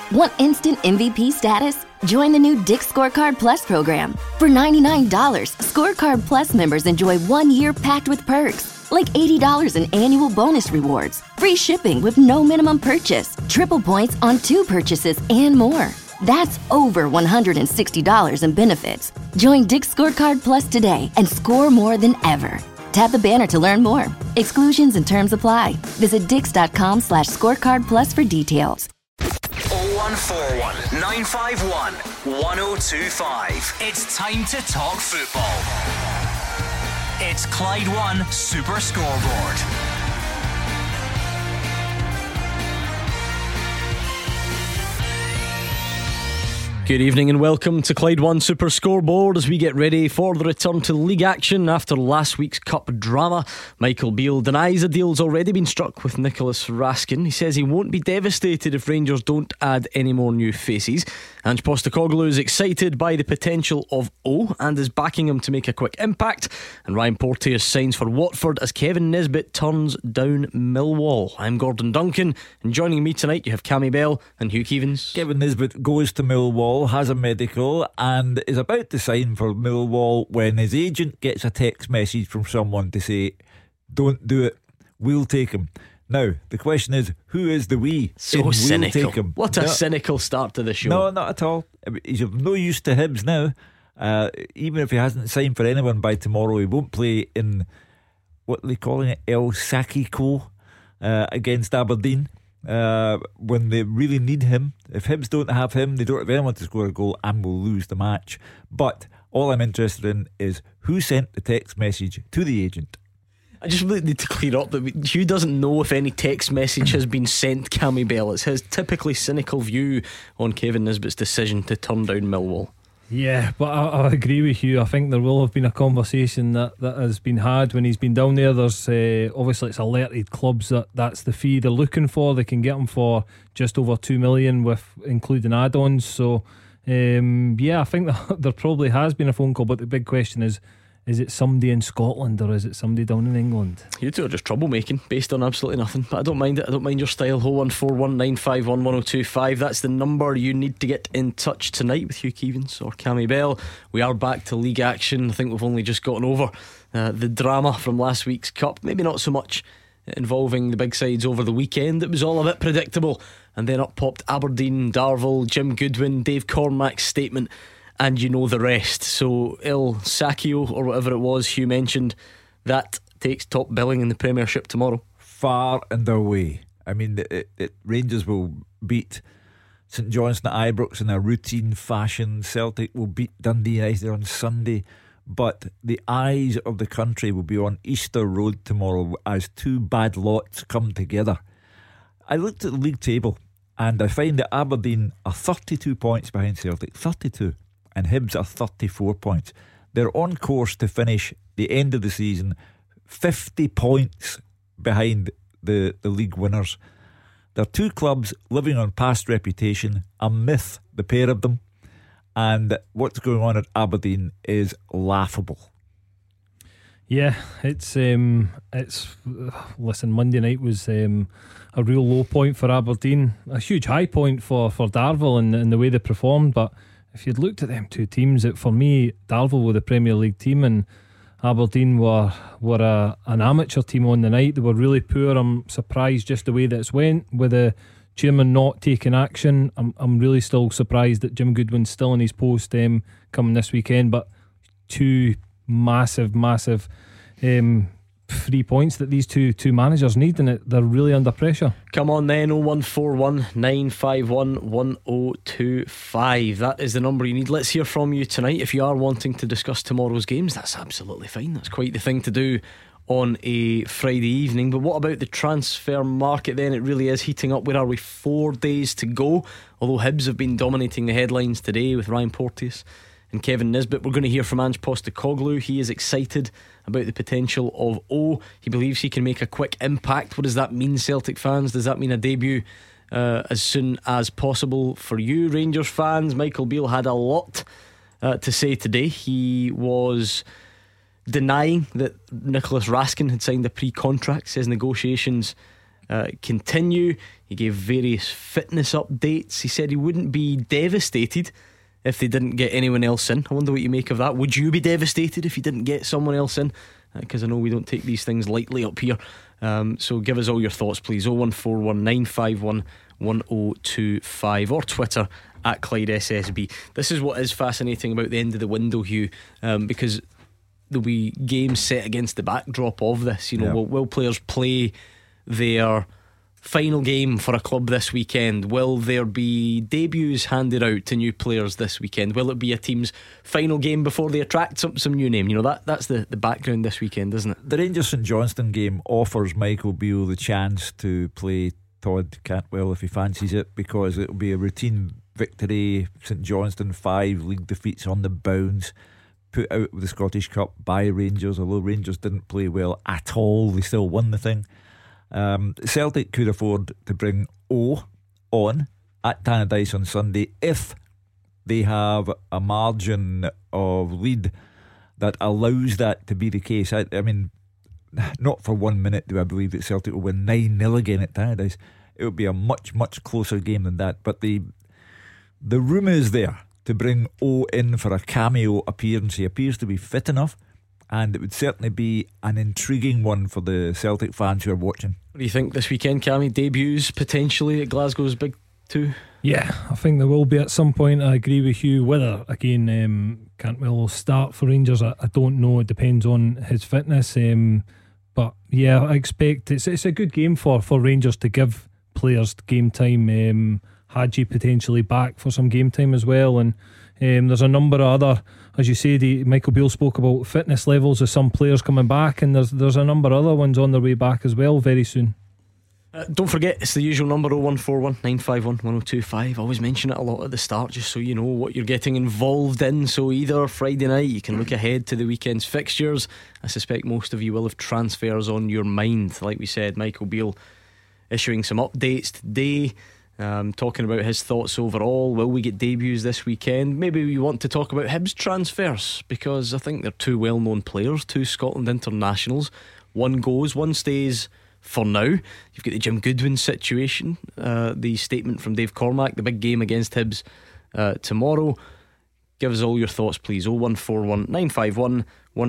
Want instant MVP status? Join the new Dick's Scorecard Plus program. For $99, Scorecard Plus members enjoy 1 year packed with perks, like $80 in annual bonus rewards, free shipping with no minimum purchase, triple points on 2 purchases, and more. That's over $160 in benefits. Join Dick's Scorecard Plus today and score more than ever. Tap the banner to learn more. Exclusions and terms apply. Visit dix.com/scorecard plus for details. 0141 951 1025. It's time to talk football. It's Clyde One Super Scoreboard. Good evening and welcome to Clyde One Super Scoreboard as we get ready for the return to league action after last week's cup drama. Michael Beale denies a deal's already been struck with Nicholas Raskin. He says he won't be devastated if Rangers don't add any more new faces. Ange Postecoglou is excited by the potential of O and is backing him to make a quick impact. And Ryan Porteous signs for Watford as Kevin Nisbet turns down Millwall. I'm Gordon Duncan, and joining me tonight you have Cammy Bell and Hugh Keevins. Kevin Nisbet goes to Millwall, has a medical, and is about to sign for Millwall when his agent gets a text message from someone to say, "Don't do it, we'll take him." Now the question is, who is the we? So cynical. We'll take him. What a cynical start to the show. No, not at all. He's of no use to Hibs now. Even if he hasn't signed for anyone by tomorrow, he won't play in what are they calling it, El Sacico against Aberdeen when they really need him. If Hibs don't have him, they don't have anyone to score a goal and will lose the match. But all I'm interested in is who sent the text message to the agent. I just really need to clear up that Hugh doesn't know if any text message has been sent Cammy Bell. It's his typically cynical view on Kevin Nisbet's decision to turn down Millwall. Yeah, but I agree with you. I think there will have been a conversation that has been had when he's been down there. There's obviously it's alerted clubs that's the fee they're looking for. They can get him for just over 2 million with including add-ons. So yeah, I think that there probably has been a phone call, but the big question is it somebody in Scotland or is it somebody down in England? You two are just troublemaking based on absolutely nothing, but I don't mind it. I don't mind your style. 01419511025. That's the number you need to get in touch tonight with Hugh Keevins or Cammy Bell. We are back to league action. I think we've only just gotten over the drama from last week's cup. Maybe not so much involving the big sides over the weekend. It was all a bit predictable, and then up popped Aberdeen, Darvel, Jim Goodwin, Dave Cormack's statement, and you know the rest. So El Sacio or whatever it was Hugh mentioned, that takes top billing in the Premiership tomorrow. Far and away. I mean, Rangers will beat St Johnstone at Ibrox in a routine fashion. Celtic will beat Dundee United on Sunday. But the eyes of the country will be on Easter Road tomorrow as two bad lots come together. I looked at the league table and I find that Aberdeen are 32 points behind Celtic. 32. And Hibs are 34 points. They're on course to finish the end of the season 50 points behind the league winners. They're two clubs living on past reputation, a myth, the pair of them. And what's going on at Aberdeen is laughable. Yeah, it's listen, Monday night was a real low point for Aberdeen, a huge high point for Darvel and the way they performed. But if you'd looked at them two teams, for me, Darvel were the Premier League team and Aberdeen were an amateur team on the night. They were really poor. I'm surprised just the way that it's went with the chairman not taking action. I'm really still surprised that Jim Goodwin's still in his post coming this weekend. But two massive 3 points that these two managers need, and they're really under pressure. Come on then, 0141 951 1025. That is the number you need. Let's hear from you tonight. If you are wanting to discuss tomorrow's games, that's absolutely fine. That's quite the thing to do on a Friday evening. But what about the transfer market then? It really is heating up. Where are we? 4 days to go. Although Hibs have been dominating the headlines today with Ryan Porteous and Kevin Nisbet. We're going to hear from Ange Postecoglou. He is excited about the potential of O. He believes he can make a quick impact. What does that mean, Celtic fans? Does that mean a debut as soon as possible for you, Rangers fans? Michael Beale had a lot to say today. He was denying that Nicholas Raskin had signed a pre-contract. Says negotiations continue. He gave various fitness updates. He said he wouldn't be devastated if they didn't get anyone else in. I wonder what you make of that. Would you be devastated if you didn't get someone else in? Because I know we don't take these things lightly up here. So give us all your thoughts, please. 0141 951 1025 or Twitter at Clyde SSB. This is what is fascinating about the end of the window, Hugh, because there'll be games set against the backdrop of this. You know, will players play their final game for a club this weekend? Will there be debuts handed out to new players this weekend? Will it be a team's final game before they attract some new name? You know, that's the background this weekend, isn't it? The Rangers St Johnstone game offers Michael Beale the chance to play Todd Cantwell if he fancies it, because it'll be a routine victory. St Johnstone 5 league defeats on the bounce, put out of the Scottish Cup by Rangers. Although Rangers didn't play well at all, they still won the thing. Celtic could afford to bring O on at Tannadice on Sunday if they have a margin of lead that allows that to be the case. I mean, not for 1 minute do I believe that Celtic will win 9-0 again at Tannadice. It would be a much closer game than that. But the room is there to bring O in for a cameo appearance. He appears to be fit enough, and it would certainly be an intriguing one for the Celtic fans who are watching. What do you think this weekend, Cammy? Debuts potentially at Glasgow's Big Two? Yeah, I think there will be at some point. I agree with you. Whether again Cantwell will start for Rangers, I don't know. It depends on his fitness. But yeah, I expect it's a good game for Rangers to give players game time. Hadji potentially back for some game time as well, and there's a number of other, as you say, Michael Beale spoke about fitness levels of some players coming back, and there's a number of other ones on their way back as well very soon. Don't forget, it's the usual number, 0141 951 1025. I always mention it a lot at the start, just so you know what you're getting involved in. So either Friday night, you can look ahead to the weekend's fixtures. I suspect most of you will have transfers on your mind. Like we said, Michael Beale issuing some updates today, talking about his thoughts overall. Will we get debuts this weekend? Maybe we want to talk about Hibs transfers, because I think they're two well-known players, two Scotland internationals. One goes, one stays for now. You've got the Jim Goodwin situation, the statement from Dave Cormack, the big game against Hibs tomorrow. Give us all your thoughts, please. 0141 951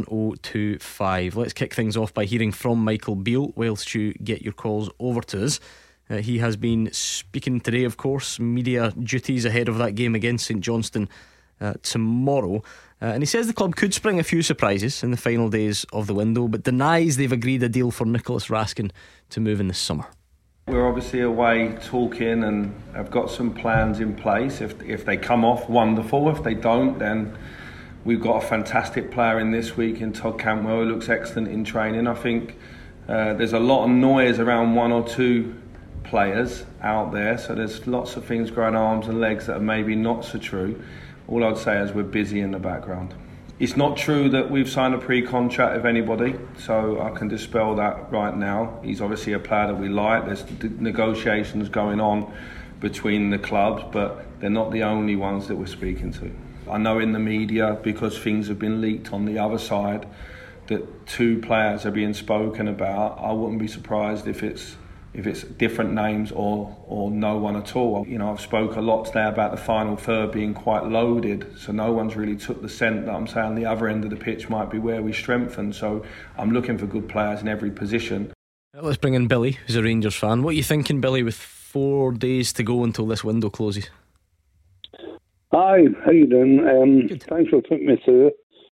1025. Let's kick things off by hearing from Michael Beale whilst you get your calls over to us. He has been speaking today, of course, media duties ahead of that game against St Johnstone tomorrow, and he says the club could spring a few surprises in the final days of the window, but denies they've agreed a deal for Nicholas Raskin to move in this summer. We're obviously away talking and have got some plans in place. If they come off, wonderful. If they don't, then we've got a fantastic player in this week in Todd Cantwell, who looks excellent in training. I think there's a lot of noise around one or two players out there, so there's lots of things growing arms and legs that are maybe not so true. All I'd say is we're busy in the background. It's not true that we've signed a pre-contract with anybody, so I can dispel that right now. He's obviously a player that we like. There's negotiations going on between the clubs, but they're not the only ones that we're speaking to. I know in the media, because things have been leaked on the other side, that two players are being spoken about. I wouldn't be surprised if it's different names or no one at all. You know, I've spoke a lot today about the final third being quite loaded, so no one's really took the scent that I'm saying the other end of the pitch might be where we strengthen. So I'm looking for good players in every position. Let's bring in Billy, who's a Rangers fan. What are you thinking, Billy, with 4 days to go until this window closes? Hi, how you doing? Thanks for putting me through.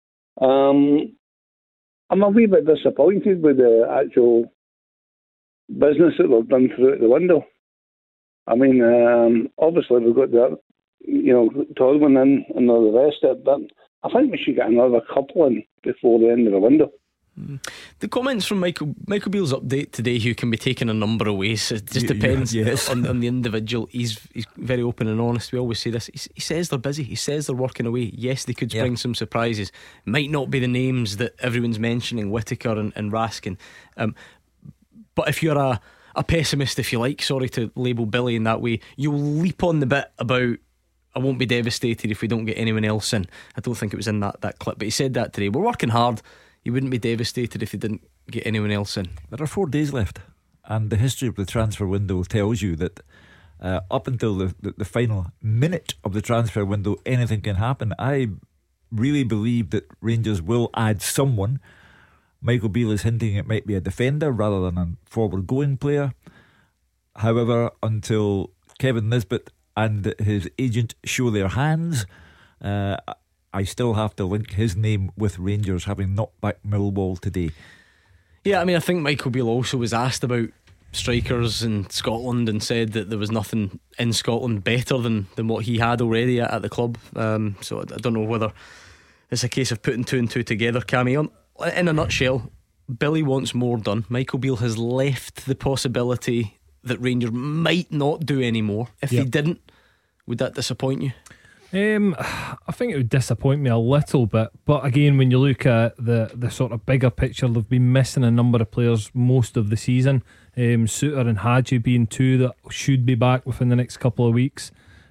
I'm a wee bit disappointed with the actual business that we've done throughout the window. I mean, obviously we've got the, Todwin in and all the rest of it, but I think we should get another couple in before the end of the window. The comments from Michael Beale's update today, Hugh, can be taken a number of ways. It just depends on the individual. He's very open and honest. We always say this. He says they're busy. He says they're working away. Yes, they could spring some surprises. Might not be the names that everyone's mentioning, Whittaker and Raskin. But if you're a pessimist, if you like, sorry to label Billy in that way, you'll leap on the bit about I won't be devastated if we don't get anyone else in. I don't think it was in that clip, but he said that today. We're working hard. You wouldn't be devastated if you didn't get anyone else in. There are 4 days left. and the history of the transfer window tells you that up until the final minute of the transfer window, anything can happen. I really believe that Rangers will add someone. Michael Beale is hinting it might be a defender rather than a forward-going player. However, until Kevin Nisbet and his agent show their hands, I still have to link his name with Rangers having knocked back Millwall today. Yeah, I mean, I think Michael Beale also was asked about strikers in Scotland and said that there was nothing in Scotland better than what he had already at the club. So I don't know whether it's a case of putting two and two together, Cammy. In a nutshell, Billy wants more done. Michael Beale has left the possibility that Rangers might not do any more. If they didn't, would that disappoint you? I think it would disappoint me a little bit, but again, when you look at the sort of bigger picture, they've been missing a number of players most of the season. Suter and Hadji being two that should be back within the next couple of weeks.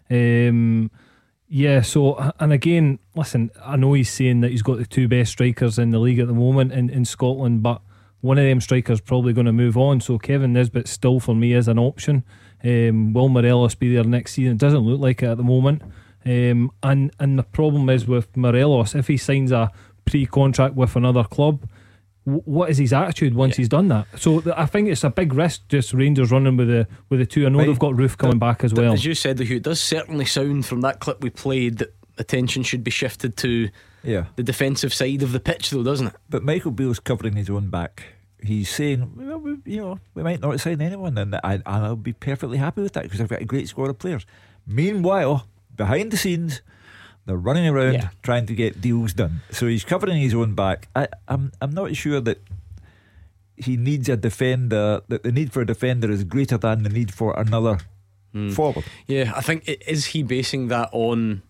So, and again, listen, I know he's saying that he's got the two best strikers in the league at the moment in Scotland, but one of them strikers probably going to move on. So Kevin Nisbet still for me is an option. Will Morelos be there next season? It doesn't look like it at the moment. And the problem is with Morelos, if he signs a pre-contract with another club, what is his attitude once he's done that? So I think it's a big risk just Rangers running with the two. I know they've got Roof coming back as well. As you said, Hugh, it does certainly sound from that clip we played that attention should be shifted to the defensive side of the pitch, though, doesn't it? But Michael Beale's covering his own back. He's saying, well, we might not sign anyone, and I'll be perfectly happy with that because I've got a great squad of players. Meanwhile, behind the scenes, they're running around trying to get deals done. So he's covering his own back. I'm not sure that he needs a defender, that the need for a defender is greater than the need for another forward. Yeah, I think is he basing that on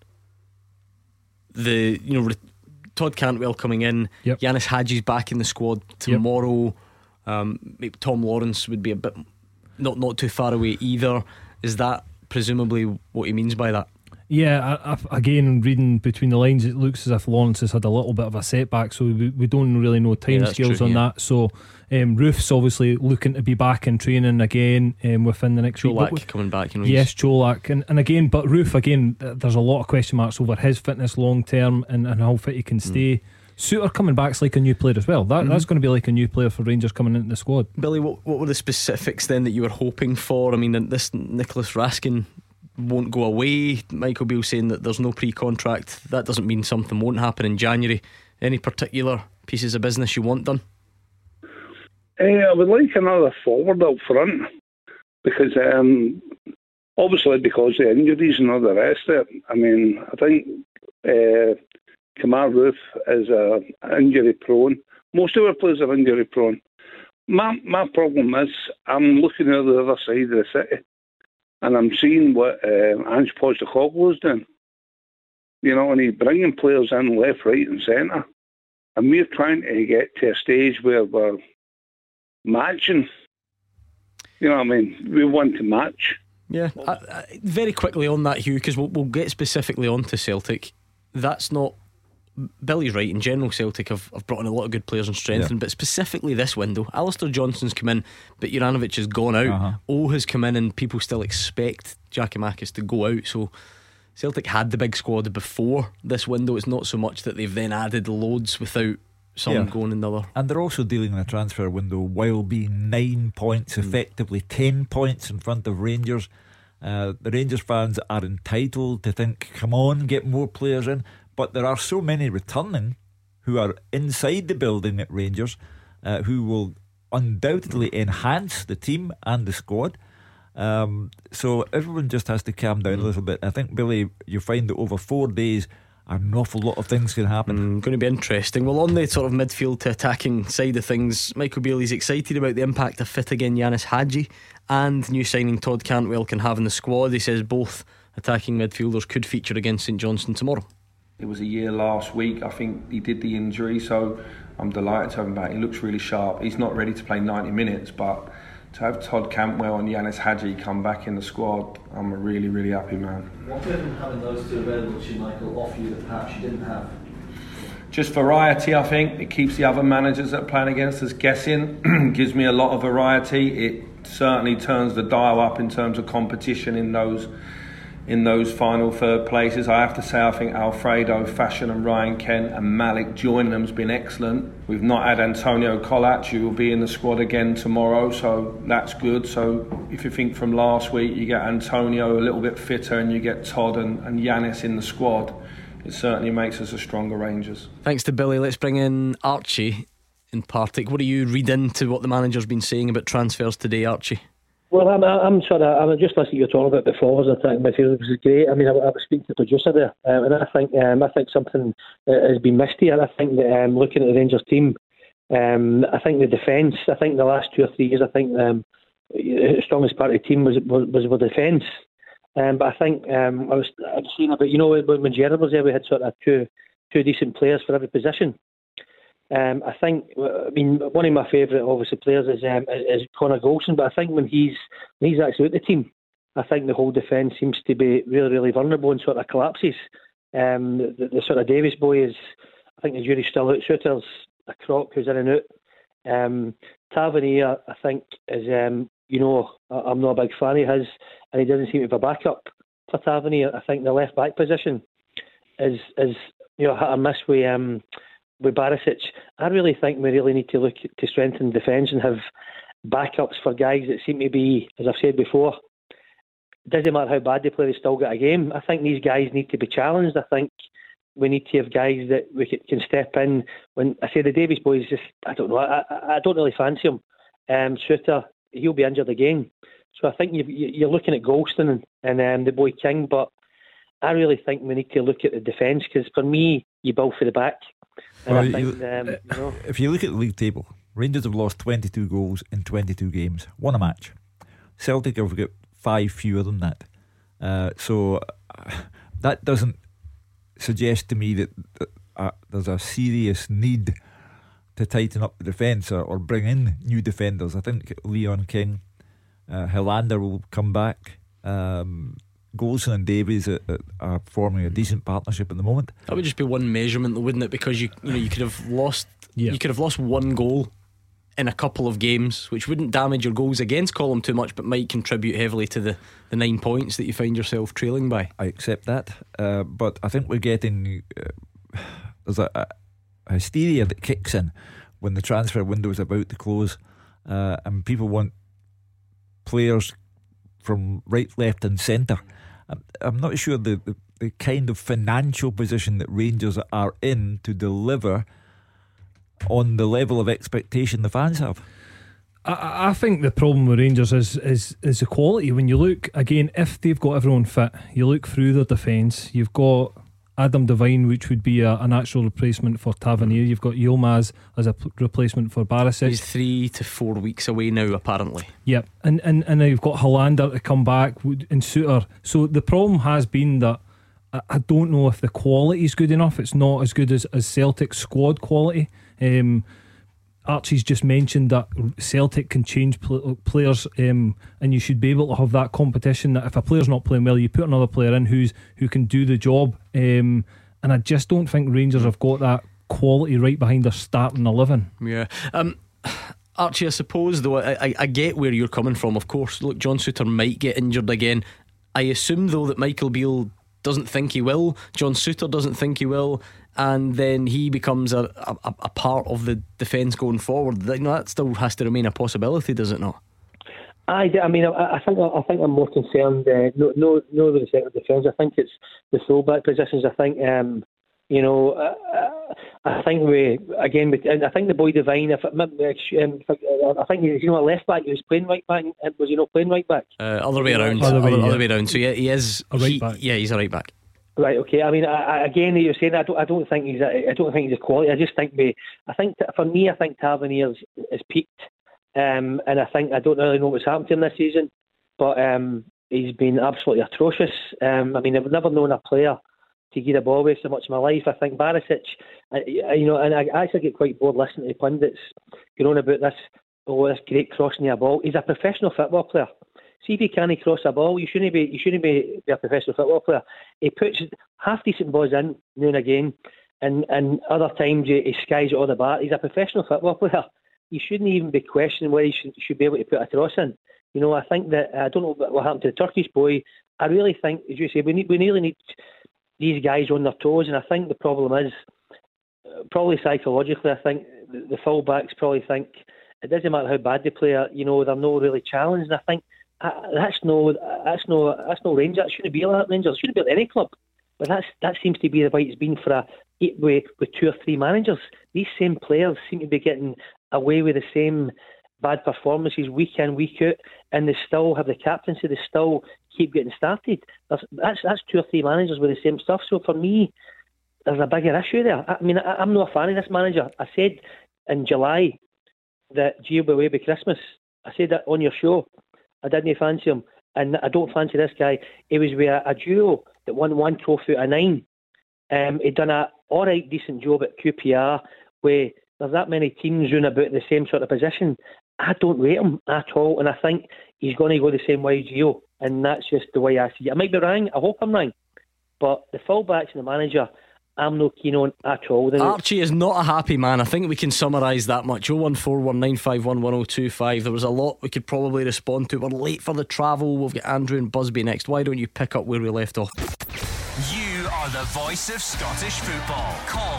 the Todd Cantwell coming in, Yanis Hadji's back in the squad tomorrow. Maybe Tom Lawrence would be a bit not too far away either. Is that presumably what he means by that? Yeah, again, reading between the lines, it looks as if Lawrence has had a little bit of a setback, so we don't really know timescales on that. So Roof's obviously looking to be back in training again within the next Cholak week. coming back, yes, Cholak, and again, but Roof again, there's a lot of question marks over his fitness long term and how fit he can stay. Suter coming back's like a new player as well. That's going to be like a new player for Rangers coming into the squad. Billy, what were the specifics then that you were hoping for? I mean, this Nicholas Raskin won't go away. Michael Beale saying that there's no pre-contract. That doesn't mean something won't happen in January. Any particular pieces of business you want done? I would like another forward up front because obviously because of the injuries and all the rest of it. I mean, I think Kemar Roof is injury prone. Most of our players are injury prone. My problem is I'm looking at the other side of the city and I'm seeing what Ange Postecoglou is doing. And he's bringing players in left, right and centre. And we're trying to get to a stage where we're matching. You know what I mean? We want to match. Yeah. Very quickly on that, Hugh, because we'll get specifically onto Celtic. That's not... Billy's right. In general, Celtic have brought in a lot of good players and strengthened, but specifically this window, Alistair Johnson's come in, but Juranovic has gone out. O has come in, and people still expect Giakoumakis to go out. So Celtic had the big squad before this window. It's not so much that they've then added loads without some going in the other. And they're also dealing in a transfer window while being 9 points, effectively 10 points in front of Rangers. The Rangers fans are entitled to think, come on, get more players in. But there are so many returning who are inside the building at Rangers who will undoubtedly enhance the team and the squad. So everyone just has to calm down a little bit. I think, Billy, you find that over 4 days an awful lot of things can happen. Going to be interesting. Well, on the sort of midfield to attacking side of things, Michael Beale is excited about the impact a fit again Yanis Hadji and new signing Todd Cantwell can have in the squad. He says both attacking midfielders could feature against St Johnstone tomorrow. It was a year last week. I think he did the injury, so I'm delighted to have him back. He looks really sharp. He's not ready to play 90 minutes, but to have Todd Cantwell and Yanis Hadji come back in the squad, I'm a really, really happy man. What did having those two available to you, Michael, offer you that perhaps you didn't have? Just variety, I think. It keeps the other managers that are playing against us guessing. Gives me a lot of variety. It certainly turns the dial up in terms of competition in those final third places. I have to say, I think Alfredo, Fashion and Ryan Kent and Malik joining them has been excellent. We've not had Antonio Colac, who will be in the squad again tomorrow, so that's good. So if you think from last week, you get Antonio a little bit fitter and you get Todd and Yanis in the squad, it certainly makes us a stronger Rangers. Thanks to Billy. Let's bring in Archie in Partick. What do you read into what the manager's been saying about transfers today, Archie? Well, I'm just listening to you talking about before. I think midfield was great. I mean, I was speaking to the producer there, and I think something has been missed here. I think that looking at the Rangers team, I think the defence. I think the last 2 or 3 years, I think the strongest part of the team was with defence. But I think I was saying about, when Gerrard was there, we had sort of two decent players for every position. I think, one of my favourite, obviously, players is Connor Goldson, but I think when he's actually with the team, I think the whole defence seems to be really, really vulnerable and sort of collapses. The sort of Davies boy is, I think the jury's still out. Shooter's a crock who's in and out. Tavernier, I think, is, I'm not a big fan of his, and he doesn't seem to have a backup for Tavernier. I think the left back position is hit or miss with Barisic. I really think we really need to look to strengthen defence and have backups for guys that seem to be, as I've said before, doesn't matter how bad they play, they still get a game. I think these guys need to be challenged. I think we need to have guys that we can step in. When I say the Davies boys, just I don't know. I don't really fancy him. Shooter, he'll be injured again. So I think you're looking at Goldson and the boy King, but I really think we need to look at the defence, because for me, you build for the back. And well, I think, if you look at the league table, Rangers have lost 22 goals in 22 games, won a match. Celtic have got 5 fewer than that. So that doesn't suggest to me that there's a serious need to tighten up the defence or bring in new defenders. I think Leon King, Helander will come back. Goldson and Davies are forming a decent partnership at the moment. That would just be one measurement, though, wouldn't it? Because you could have lost you could have lost one goal in a couple of games, which wouldn't damage your goals against column too much, but might contribute heavily to the 9 points that you find yourself trailing by. I accept that, but I think we're getting there's a hysteria that kicks in when the transfer window is about to close, and people want players from right, left and centre. I'm not sure the kind of financial position that Rangers are in to deliver on the level of expectation the fans have. I think the problem with Rangers is the quality. When you look again, if they've got everyone fit, you look through their defence. You've got Adam Devine, which would be a natural replacement for Tavernier. You've got Yilmaz as a replacement for Barisic. He's 3 to 4 weeks away now, apparently. Yep, and now you've got Helander to come back and Suter. So the problem has been that I don't know if the quality is good enough. It's not as good as Celtic's squad quality. Archie's just mentioned that Celtic can change players, and you should be able to have that competition, that if a player's not playing well, you put another player in who can do the job, and I just don't think Rangers have got that quality right behind their starting 11. Yeah. Archie, I suppose, though, I get where you're coming from. Of course, look, John Souttar might get injured again. I assume, though, that Michael Beale doesn't think he will, John Souttar doesn't think he will, and then he becomes a part of the defence going forward. That still has to remain a possibility, does it not? I think I'm more concerned. No, with the centre defence. I think it's the fullback positions. I think I think I think the boy Devine. I think he's a left back. He was playing right back. Was he not playing right back? Other way around. Other way around. So yeah, he is a right back. Yeah, he's a right back. Right. Okay. I mean, again, you're saying I don't think he's a quality. I just think for me, I think Tavernier is peaked, and I don't really know what's happened to him this season, but he's been absolutely atrocious. I mean, I've never known a player to get a ball away so much in my life. I think Barisic, and I actually get quite bored listening to pundits going on about this great crossing the ball. He's a professional football player. See if he can't cross a ball, you shouldn't be a professional football player. He puts half decent balls in now and again, and other times he skies it on the bar. He's a professional football player. You shouldn't even be questioning whether he should be able to put a cross in. I think that, I don't know what happened to the Turkish boy. I really think, as you say, we really need these guys on their toes, and I think the problem is, probably psychologically, I think the full-backs probably think it doesn't matter how bad they play, they're not really challenged, and I think that's no Rangers. That shouldn't be like that, Rangers. It shouldn't be like any club. But that seems to be the way it's been for with 2 or 3 managers. These same players seem to be getting away with the same bad performances week in, week out, and they still have the captaincy, they still keep getting started. That's 2 or 3 managers with the same stuff. So for me, there's a bigger issue there. I mean, I'm not a fan of this manager. I said in July that Gio will be away by Christmas. I said that on your show. I didn't fancy him, and I don't fancy this guy. He was with a duo that won 1 trophy out of 9. He'd done a alright decent job at QPR, where there's that many teams running about the same sort of position. I don't rate him at all, and I think he's going to go the same way as Gio, and that's just the way I see it. I might be wrong, I hope I'm wrong, but the fullbacks and the manager, I'm not keen on at all. Archie is not a happy man. I think we can summarise that much. 01419511025. There was a lot we could probably respond to. We're late for the travel. We've got Andrew and Busby next. Why don't you pick up where we left off? You are the voice of Scottish football. Call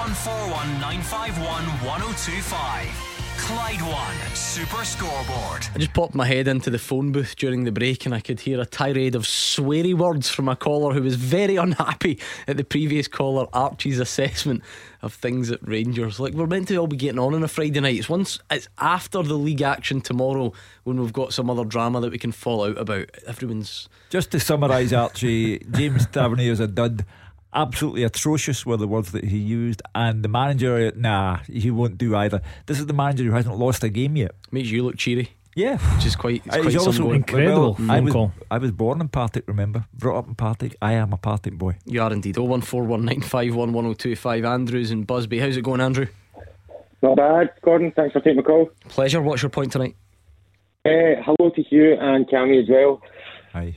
01419511025. Clyde One Super Scoreboard. I just popped my head into the phone booth during the break and I could hear a tirade of sweary words from a caller who was very unhappy at the previous caller Archie's assessment of things at Rangers. Like, we're meant to all be getting on a Friday night. It's after the league action tomorrow when we've got some other drama that we can fall out about. Everyone's... Just to summarise, Archie, James Tavernier's a dud. Absolutely atrocious were the words that he used, and the manager, he won't do either. This is the manager who hasn't lost a game yet. Makes you look cheery. Yeah, which is quite also incredible. I was born in Partick, remember, brought up in Partick. I am a Partick boy. You are indeed. 01419511025. Andrews and Busby. How's it going, Andrew? Not bad, Gordon. Thanks for taking my call. Pleasure. What's your point tonight? Hello to Hugh and Cammy as well. Hi.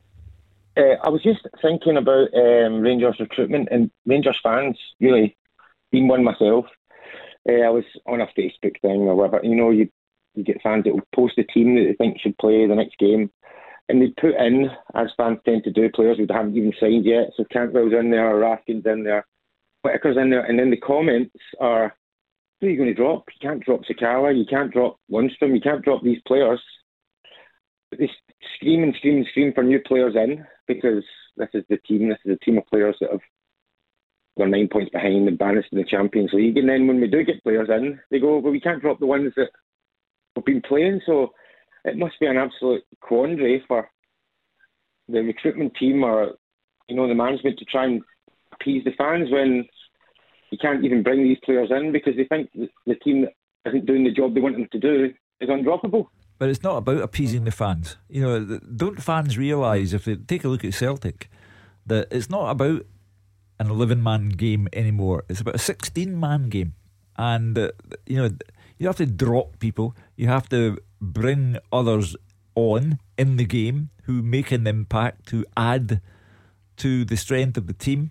I was just thinking about Rangers recruitment and Rangers fans, really, being one myself. I was on a Facebook thing or whatever. You get fans that will post a team that they think should play the next game, and they put in, as fans tend to do, players who haven't even signed yet. So Cantwell's in there, Raskin's in there, Whittaker's in there, and then the comments are, who are you going to drop? You can't drop Sakawa, you can't drop Lundstrom, you can't drop these players. But they scream and scream and scream for new players in, because this is a team of players that they're 9 points behind and banished in the Champions League. And then when we do get players in, they go, well, we can't drop the ones that have been playing. So it must be an absolute quandary for the recruitment team or the management to try and appease the fans when you can't even bring these players in because they think the team that isn't doing the job they want them to do is undroppable. But it's not about appeasing the fans. Don't fans realise, if they take a look at Celtic, that it's not about an 11-man game anymore. It's about a 16-man game. And, you have to drop people. You have to bring others on in the game who make an impact, who add to the strength of the team.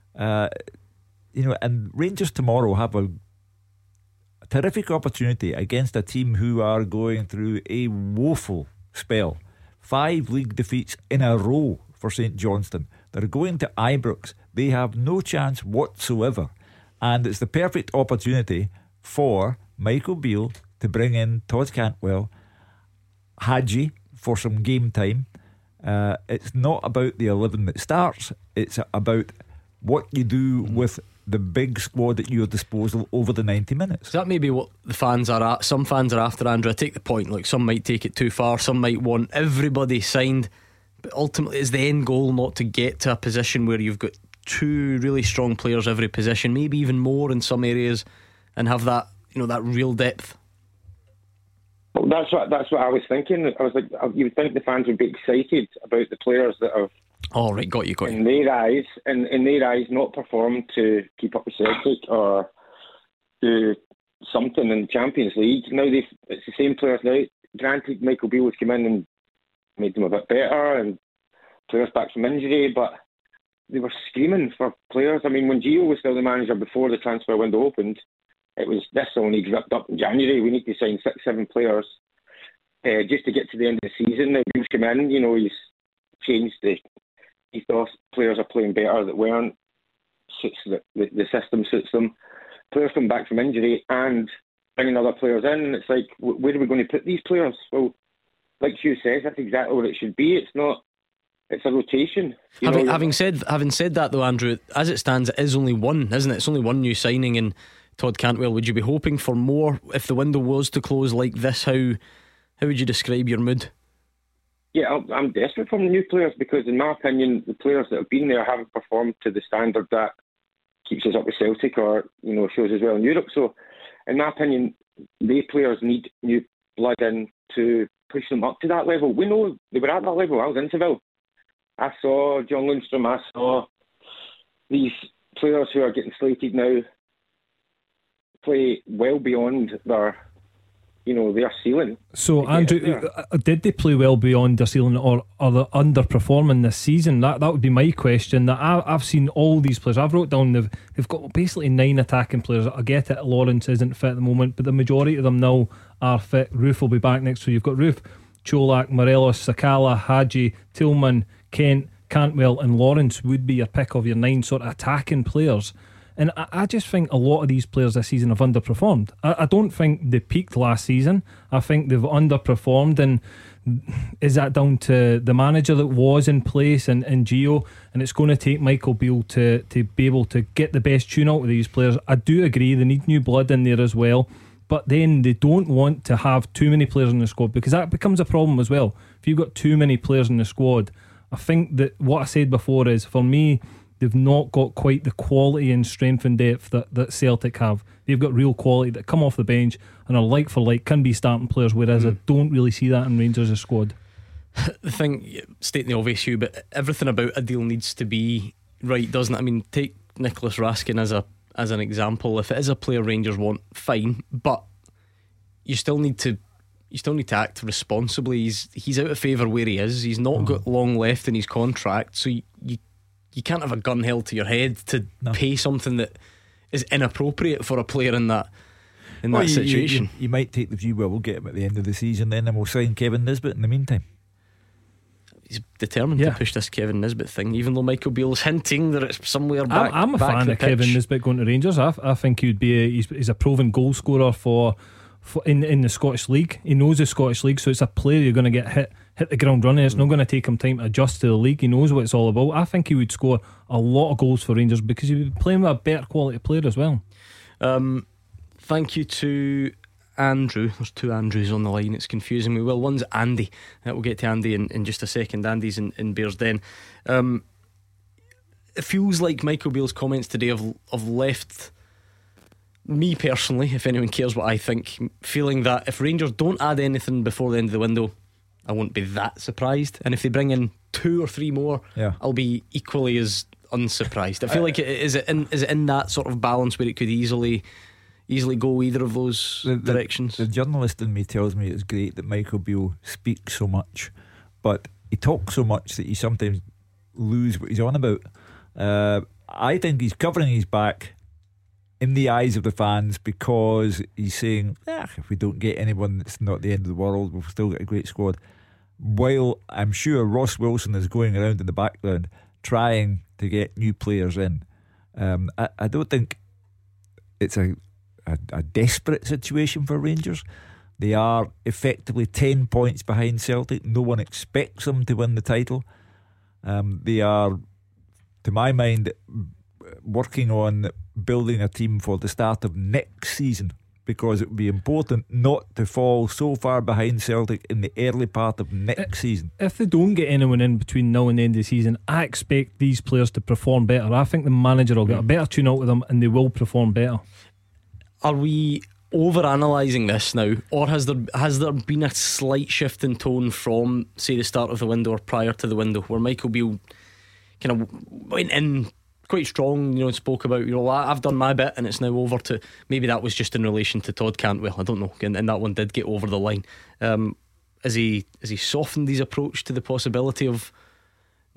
And Rangers tomorrow have a terrific opportunity against a team who are going through a woeful spell. 5 league defeats in a row for St Johnstone. They're going to Ibrox. They have no chance whatsoever, and it's the perfect opportunity for Michael Beale to bring in Todd Cantwell, Hadji for some game time. It's not about the 11 that starts, it's about what you do with the big squad at your disposal over the 90 minutes. That may be what the fans are at. Some fans are after, Andrew. I take the point. Like, some might take it too far, some might want everybody signed, but ultimately is the end goal not to get to a position where you've got 2 really strong players every position, maybe even more in some areas, and have that that real depth? Well, that's what I was thinking. I was like, you would think the fans would be excited about the players that have got you. In their eyes, not perform to keep up with Celtic or do something in the Champions League. Now it's the same players now. Granted, Michael Beale has come in and made them a bit better and players back from injury, but they were screaming for players. I mean, when Gio was still the manager before the transfer window opened, it was this only wrapped up in January. We need to sign 6-7 players. just to get to the end of the season. Now, he's come in, he's changed the ethos. Players are playing better that weren't. Suits the system suits them. Players come back from injury and bringing other players in, and it's like, where are we going to put these players? Well, like Hugh says, that's exactly what it should be. It's not. It's a rotation. Having said that, though, Andrew, as it stands, it is only one, isn't it? It's only one new signing in Todd Cantwell. Would you be hoping for more if the window was to close like this? How would you describe your mood? Yeah, I'm desperate for new players because, in my opinion, the players that have been there haven't performed to the standard that keeps us up with Celtic or shows as well in Europe. So, in my opinion, the players need new blood in to push them up to that level. We know they were at that level. I was in Seville. I saw John Lundstrom. I saw these players who are getting slated now play well beyond their ceiling. So, Andrew, did they play well beyond their ceiling, or are they underperforming this season? That would be my question. That I've seen all these players. I've wrote down they've got basically 9 attacking players. I get it, Lawrence isn't fit at the moment, but the majority of them now are fit. Roof will be back next, so you've got Roof, Cholak, Morelos, Sakala, Hadji, Tillman, Kent, Cantwell and Lawrence would be your pick of your 9 sort of attacking players. And I just think a lot of these players this season have underperformed. I don't think they peaked last season. I think they've underperformed. And is that down to the manager that was in place and Gio? And it's going to take Michael Beale to be able to get the best tune out of these players. I do agree they need new blood in there as well. But then they don't want to have too many players in the squad, because that becomes a problem as well. If you've got too many players in the squad, I think that what I said before is, for me, they've not got quite the quality and strength and depth that Celtic have. They've got real quality that come off the bench and are like for like, can be starting players, whereas I don't really see that in Rangers' squad. The thing, stating the obvious, Hugh, but everything about a deal needs to be right, doesn't it? I mean, take Nicholas Raskin as an example. If it is a player Rangers want, fine, but you still need to act responsibly. He's out of favour where he is. He's not got long left in his contract, so you can't have a gun held to your head to pay something that is inappropriate for a player in that situation. You might take the view, well, we'll get him at the end of the season then, and we'll sign Kevin Nisbet in the meantime. He's determined to push this Kevin Nisbet thing, even though Michael Beale's hinting that it's somewhere back. I'm a fan of Kevin Nisbet going to Rangers. I think he'd be he's a proven goal scorer for in the Scottish League. He knows the Scottish League, so it's a player you're going to get hit the ground running. It's not going to take him time to adjust to the league. He knows what it's all about. I think he would score a lot of goals for Rangers because he would be playing with a better quality player as well. Thank you to Andrew. There's 2 Andrews on the line, it's confusing me. Well, one's Andy. We'll get to Andy in just a second. Andy's in Bearsden. It feels like Michael Beale's comments today have left me personally, if anyone cares what I think, feeling that if Rangers don't add anything before the end of the window, I won't be that surprised. And if they bring in 2 or 3 more, I'll be equally as unsurprised. I feel like is it in that sort of balance where it could easily go either of those directions. The journalist in me tells me it's great that Michael Beale speaks so much, but he talks so much that you sometimes lose what he's on about. I think he's covering his back in the eyes of the fans, because he's saying, if we don't get anyone, it's not the end of the world, we've still got a great squad. While I'm sure Ross Wilson is going around in the background trying to get new players in. I don't think it's a desperate situation for Rangers. They are effectively 10 points behind Celtic. No one expects them to win the title. They are, to my mind, working on building a team for the start of next season, because it would be important not to fall so far behind Celtic in the early part of next season. If they don't get anyone in between now and the end of the season, I expect these players to perform better. I think the manager will get a better tune out of them and they will perform better. Are we over-analysing this now, or has there been a slight shift in tone from, say, the start of the window or prior to the window, where Michael Beale kind of went in quite strong, and spoke about, I've done my bit and it's now over to, maybe that was just in relation to Todd Cantwell, I don't know, and that one did get over the line. Has he softened his approach to the possibility of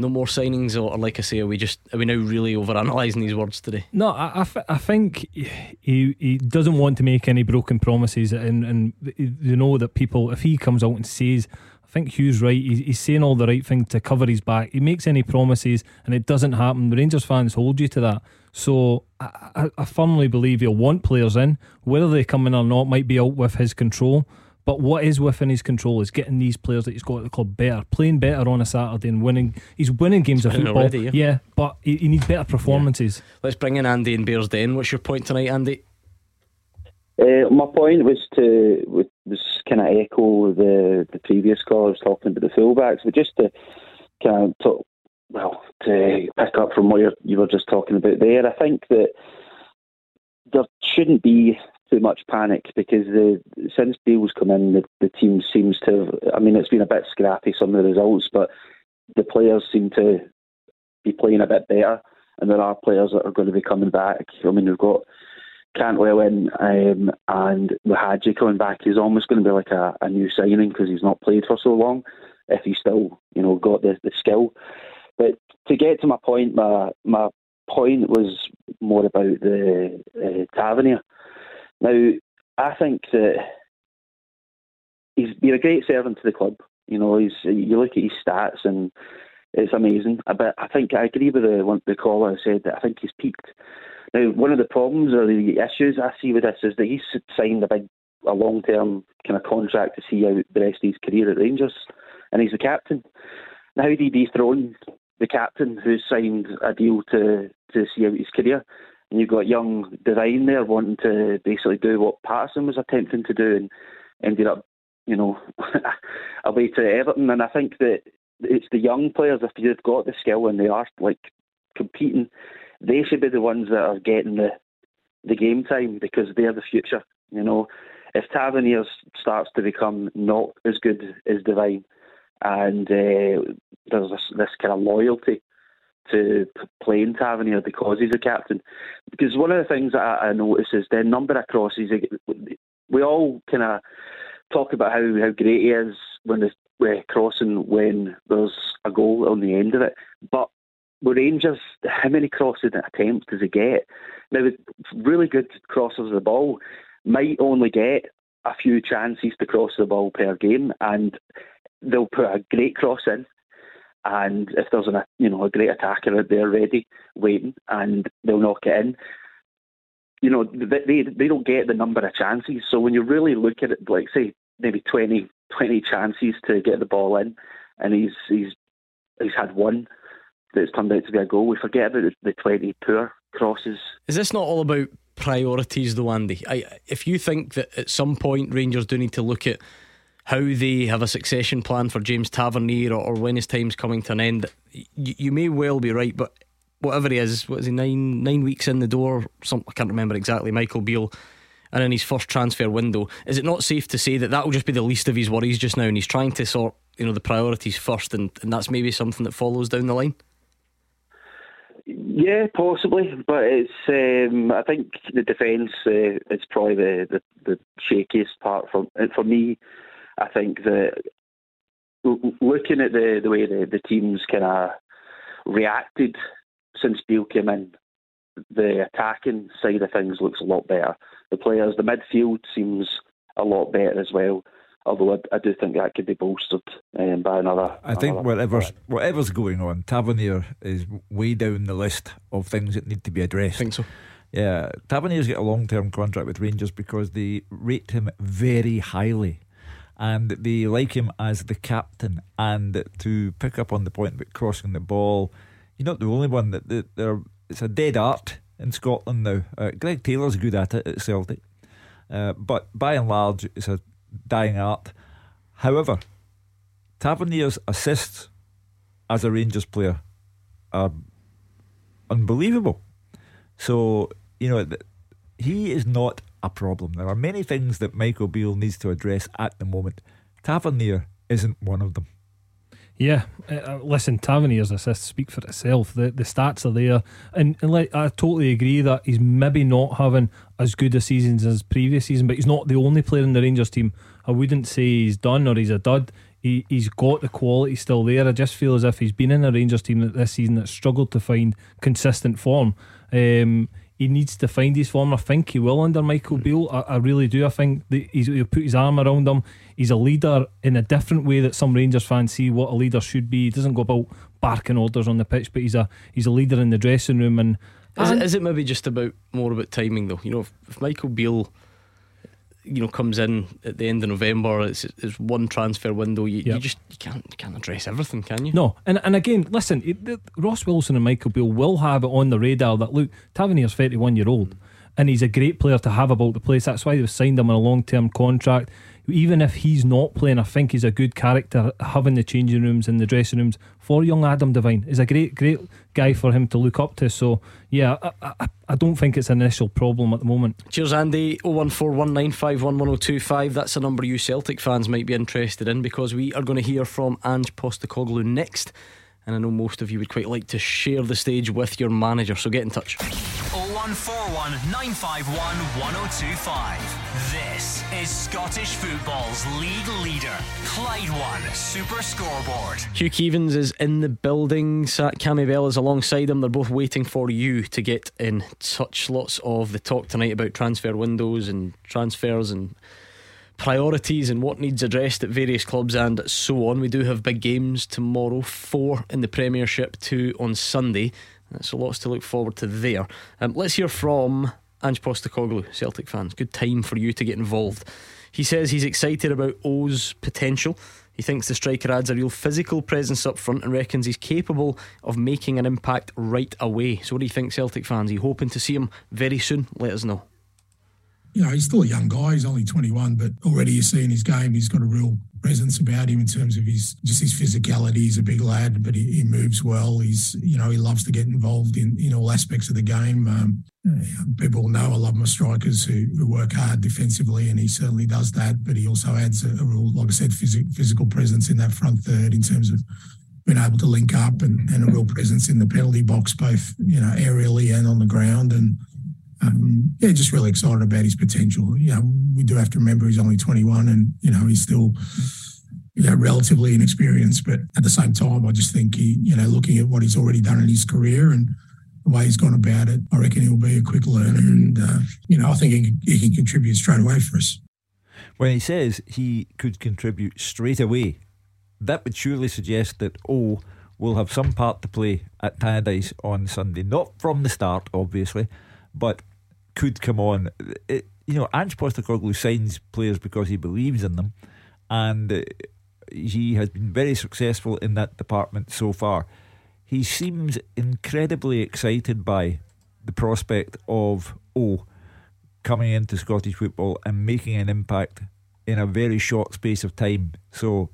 No more signings, or like I say, are we now really overanalyzing these words today? No, I think he doesn't want to make any broken promises, and you know that people, if he comes out and says, I think Hugh's right, he's saying all the right thing to cover his back. He makes any promises and it doesn't happen, the Rangers fans hold you to that. So I firmly believe he'll want players in. Whether they come in or not might be out with his control, but what is within his control is getting these players that he's got at the club better, playing better on a Saturday and winning. He's winning games of football already, yeah, but he needs better performances. Let's bring in Andy in Bearsden. What's your point tonight, Andy? My point was kind of echo the previous caller was talking about the fullbacks, but just to kind of to pick up from what you were just talking about there, I think that there shouldn't be too much panic, because since Beale's come in, the team seems to have, I mean, it's been a bit scrappy, some of the results, but the players seem to be playing a bit better, and there are players that are going to be coming back. I mean, we've got Cantwell in, and Hadji coming back. He's almost going to be like a new signing, because he's not played for so long, if he's still got the skill. But to get to my point, my point was more about the Tavernier. Now, I think that he's been a great servant to the club. You look at his stats and it's amazing. But I think I agree with the caller who said that I think he's peaked. Now, one of the problems or the issues I see with this is that he's signed a long-term kind of contract to see out the rest of his career at Rangers, and he's the captain. Now, how do you dethrone the captain who's signed a deal to see out his career? And you've got young Devine there wanting to basically do what Patterson was attempting to do and ended up, away to Everton. And I think that it's the young players, if they've got the skill and they are competing, they should be the ones that are getting the game time, because they're the future. If Tavernier starts to become not as good as Devine, and there's this kind of loyalty to playing Tavernier because he's a captain. Because one of the things that I notice is the number of crosses. We all kind of talk about how great he is when we're crossing when there's a goal on the end of it. But with Rangers, how many crossing attempts does he get? Now, really good crossers of the ball might only get a few chances to cross the ball per game, and they'll put a great cross in. And if there's a great attacker out there ready, waiting, and they'll knock it in, they don't get the number of chances. So when you really look at it, like say maybe 20 chances to get the ball in, and he's had one that's turned out to be a goal, we forget about the 20 poor crosses. Is this not all about priorities though, Andy? If you think that at some point Rangers do need to look at how they have a succession plan for James Tavernier, or when his time's coming to an end, you may well be right, but whatever he is, what is he, 9 weeks in the door, I can't remember exactly, Michael Beale, and in his first transfer window, is it not safe to say that will just be the least of his worries just now, and he's trying to sort the priorities first, and that's maybe something that follows down the line? Yeah, possibly, but it's I think the defence is probably the shakiest part for me. I think that looking at the way the team's kind of reacted since Beale came in, the attacking side of things looks a lot better. The midfield seems a lot better as well. Although I do think that could be bolstered by another. I think whatever's going on, Tavernier is way down the list of things that need to be addressed. I think so. Yeah, Tavernier's got a long-term contract with Rangers because they rate him very highly, and they like him as the captain. And to pick up on the point about crossing the ball, you're not the only one that it's a dead art in Scotland now. Greg Taylor's good at it at Celtic, but by and large it's a dying art. However, Tavernier's assists as a Rangers player are unbelievable. So, he is not a problem. There are many things that Michael Beale needs to address at the moment. Tavernier isn't one of them. Yeah, listen, Tavernier's assists speak for itself. The stats are there, and I totally agree that he's maybe not having as good a season as previous season, but he's not the only player in the Rangers team. I wouldn't say he's done or he's a dud. He's got the quality still there. I just feel as if he's been in a Rangers team this season that struggled to find consistent form. He needs to find his form. I think he will under Michael Beale. I really do. I think that he'll put his arm around him. He's a leader in a different way that some Rangers fans see what a leader should be. He doesn't go about barking orders on the pitch, but he's a leader in the dressing room. And is it maybe just more about timing though? You know, if Michael Beale, you know, comes in at the end of November, it's one transfer window. You can't address everything, can you? No, and again, listen, Ross Wilson and Michael Beale will have it on the radar that look, Tavernier's 31-year-old, and he's a great player to have about the place. That's why they've signed him on a long-term contract. Even if he's not playing, I think he's a good character having the changing rooms and the dressing rooms for young Adam Devine. He's a great guy for him to look up to. So yeah, I don't think it's an initial problem at the moment. Cheers, Andy. 01419511025. That's a number you Celtic fans might be interested in, because we are going to hear from Ange Postecoglou next, and I know most of you would quite like to share the stage with your manager, so get in touch. 01419511025. This is Scottish football's league leader, Clyde One Super Scoreboard. Hugh Keevins is in the building. Cammy Bell is alongside him. They're both waiting for you to get in touch. Lots of the talk tonight about transfer windows and transfers and priorities and what needs addressed at various clubs and so on. We do have big games tomorrow, 4 in the Premiership, 2 on Sunday, so lots to look forward to there. Let's hear from Ange Postecoglou. Celtic fans, good time for you to get involved. He says he's excited about O's potential. He thinks the striker adds a real physical presence up front and reckons he's capable of making an impact right away. So what do you think, Celtic fans? Are you hoping to see him very soon? Let us know. You know, he's still a young guy. He's only 21, but already you see in his game he's got a real presence about him in terms of his physicality. He's a big lad, but he moves well. He loves to get involved in all aspects of the game. People know I love my strikers who work hard defensively, and he certainly does that. But he also adds a real, like I said, physical presence in that front third in terms of being able to link up and a real presence in the penalty box, both aerially and on the ground. And just really excited about his potential. We do have to remember he's only 21 and, he's still, relatively inexperienced. But at the same time, I just think looking at what he's already done in his career and the way he's gone about it, I reckon he'll be a quick learner. And, I think he can contribute straight away for us. When he says he could contribute straight away, that would surely suggest that O will have some part to play at Tannadice on Sunday. Not from the start, obviously, but could come on. Ange Postecoglou signs players because he believes in them, and he has been very successful in that department so far. He seems incredibly excited by the prospect of coming into Scottish football and making an impact in a very short space of time. So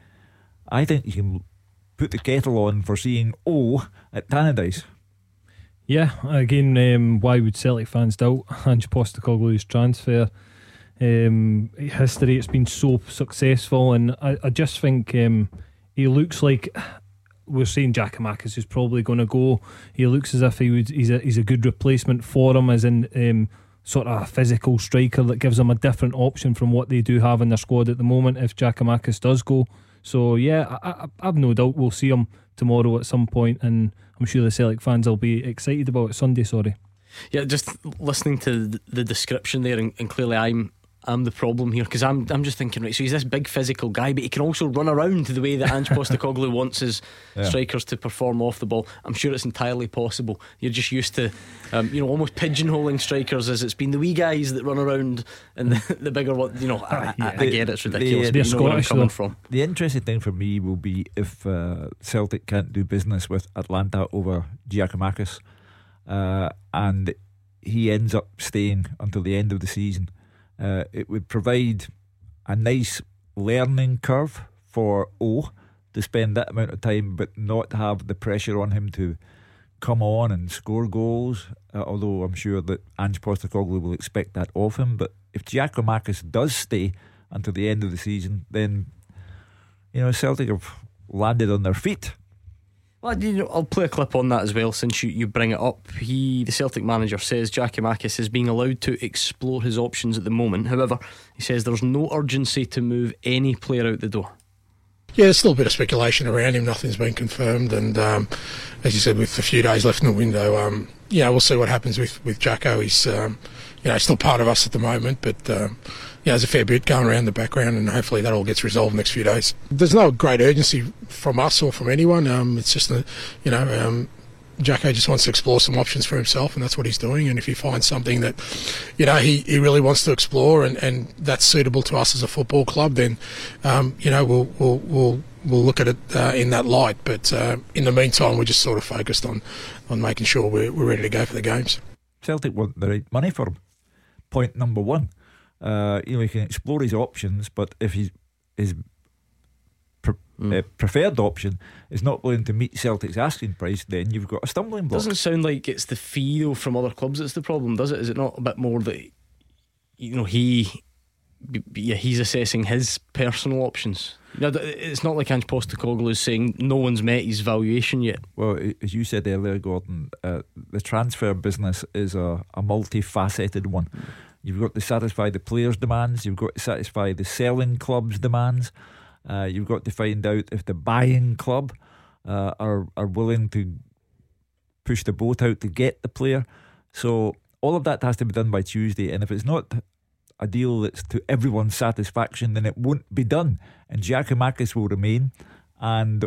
I think you can put the kettle on for seeing at Tannadice. Yeah, again, why would Celtic fans doubt Ange Postecoglou's transfer history? It's been so successful, and I just think he looks like, we're saying Giakoumakis is probably going to go. He looks as if he's a good replacement for him, as in sort of a physical striker that gives them a different option from what they do have in their squad at the moment if Giakoumakis does go. So yeah, I've no doubt we'll see him tomorrow at some point, and I'm sure the Celtic fans will be excited about it Sunday. Yeah, just listening to the description there, and clearly I'm the problem here, because I'm just thinking, right, so he's this big physical guy, but he can also run around the way that Ange Postecoglou wants his strikers to perform off the ball. I'm sure it's entirely possible. You're just used to almost pigeonholing strikers as it's been the wee guys that run around and the bigger one. I get it's ridiculous, but you know where I'm coming from. The interesting thing for me will be if Celtic can't do business with Atlanta over Giakoumakis, and he ends up staying until the end of the season. It would provide a nice learning curve for O to spend that amount of time, but not have the pressure on him to come on and score goals, although I'm sure that Ange Postecoglou will expect that of him. But if Giakoumakis does stay until the end of the season, then Celtic have landed on their feet. Well, I'll play a clip on that as well, since you bring it up. The Celtic manager says Giakoumakis is being allowed to explore his options at the moment. However, he says there's no urgency to move any player out the door. Yeah, there's still a bit of speculation around him. Nothing's been confirmed, and as you said, with a few days left in the window, we'll see what happens with Jacko. He's still part of us at the moment, but there's a fair bit going around the background, and hopefully that all gets resolved in the next few days. There's no great urgency from us or from anyone. It's just Jacko just wants to explore some options for himself, and that's what he's doing. And if he finds something that, he really wants to explore, and that's suitable to us as a football club, then, we'll look at it in that light. But in the meantime, we're just sort of focused on making sure we're ready to go for the games. Celtic want the right money for him. Point number one. He can explore his options, but if his preferred option is not willing to meet Celtic's asking price, then you've got a stumbling block. Doesn't sound like it's the fee though from other clubs that's the problem, does it? Is it not a bit more that he's assessing his personal options? It's not like Ange Postecoglou is saying no one's met his valuation yet. Well, as you said earlier, Gordon, the transfer business is a multifaceted one. You've got to satisfy the players' demands, you've got to satisfy the selling club's demands, you've got to find out if the buying club are willing to push the boat out to get the player. So all of that has to be done by Tuesday, and if it's not a deal that's to everyone's satisfaction, then it won't be done, and Giakoumakis will remain, and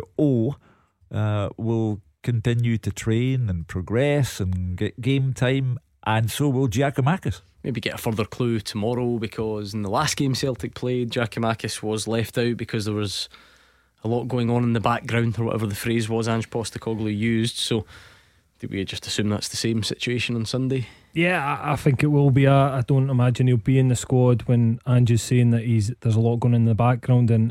will continue to train and progress and get game time, and so will Giakoumakis. Maybe get a further clue tomorrow, because in the last game Celtic played, Giakoumakis was left out because there was a lot going on in the background, or whatever the phrase was Ange Postecoglou used. So did we just assume that's the same situation on Sunday? Yeah, I think it will be. I don't imagine he'll be in the squad when Ange is saying that there's a lot going on in the background, and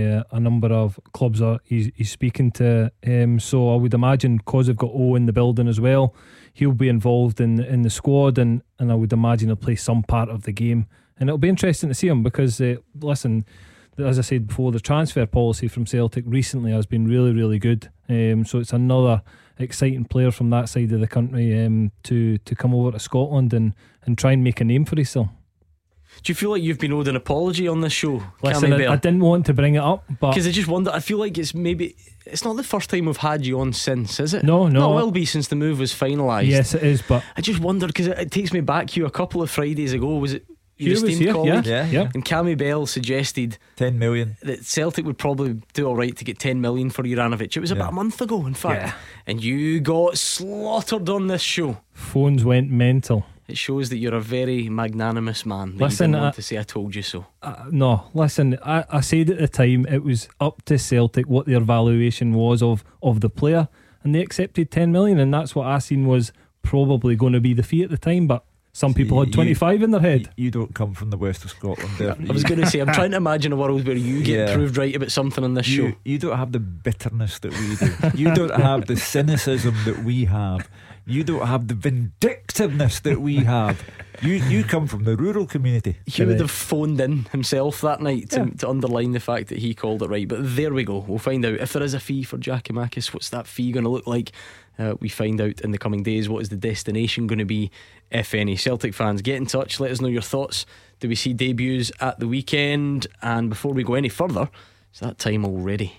a number of clubs he's speaking to. So I would imagine, because they've got O in the building as well, he'll be involved in the squad, and I would imagine he'll play some part of the game. And it'll be interesting to see him, because listen, as I said before, the transfer policy from Celtic recently has been really, really good. So it's another exciting player from that side of the country to come over to Scotland and try and make a name for himself. Do you feel like you've been owed an apology on this show? Listen, I didn't want to bring it up, but because I just wonder, I feel like it's not the first time we've had you on since, is it? No, it will be since the move was finalised. Yes, it is, but I just wonder, because it takes me back to you a couple of Fridays ago. Was it your Hugh was esteemed here, colleague? yeah. And Cammy Bell suggested 10 million that Celtic would probably do alright to get 10 million for Juranovic. It was about a month ago, in fact, and you got slaughtered on this show. Phones went mental. It shows that you're a very magnanimous man. Listen, you didn't want to say I told you so. No, listen, I said at the time it was up to Celtic what their valuation was of the player, and they accepted 10 million, and that's what I seen was probably going to be the fee at the time. But some people had 25 in their head. You don't come from the west of Scotland there. I was going to say, I'm trying to imagine a world where you get proved right about something on this show. You don't have the bitterness that we do. You don't have the cynicism that we have. You don't have the vindictiveness that we have. You come from the rural community. He would have phoned in himself that night to underline the fact that he called it right. But there we go. We'll find out if there is a fee for Giakoumakis. What's that fee going to look like? We find out in the coming days. What is the destination going to be, if any? Celtic fans, get in touch, let us know your thoughts. Do we see debuts at the weekend? And before we go any further, it's that time already.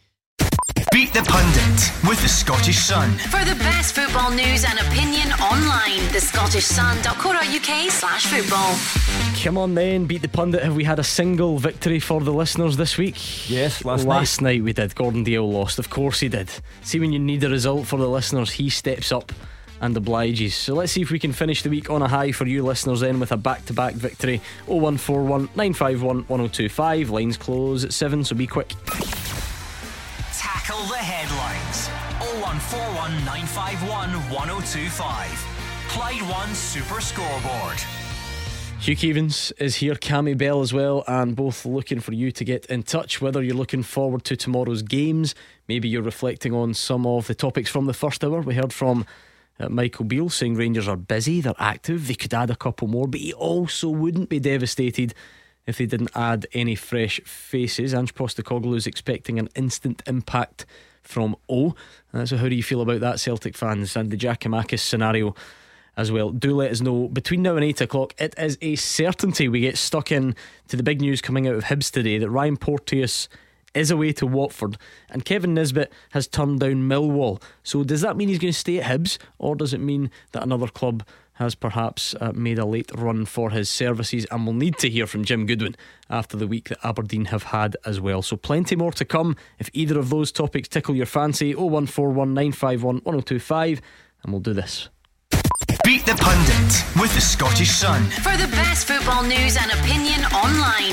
Beat the Pundit with the Scottish Sun. For the best football news and opinion online, thescottishsun.co.uk/football. Come on then, Beat the Pundit. Have we had a single victory for the listeners this week? Yes, last night we did. Gordon Dale lost, of course he did. See, when you need a result for the listeners, he steps up and obliges. So let's see if we can finish the week on a high for you listeners then, with a back-to-back victory. 0141 951 1025. Lines close at 7, so be quick. Tackle the headlines. 0141 951 1025. Clyde One Super Scoreboard. Hugh Keevins is here, Cammy Bell as well, and both looking for you to get in touch, whether you're looking forward to tomorrow's games, maybe you're reflecting on some of the topics from the first hour. We heard from Michael Beale saying Rangers are busy, they're active, they could add a couple more, but he also wouldn't be devastated if they didn't add any fresh faces. Ange Postecoglou is expecting an instant impact from O. So how do you feel about that, Celtic fans, and the Giakoumakis scenario as well? Do let us know. Between now and 8 o'clock, it is a certainty we get stuck in to the big news coming out of Hibs today, that Ryan Porteous is away to Watford, and Kevin Nisbet has turned down Millwall. So does that mean he's going to stay at Hibs, or does it mean that another club has perhaps made a late run for his services? And we'll need to hear from Jim Goodwin after the week that Aberdeen have had as well. So plenty more to come if either of those topics tickle your fancy. 01419511025, and we'll do this. Beat the Pundit with the Scottish Sun. For the best football news and opinion online,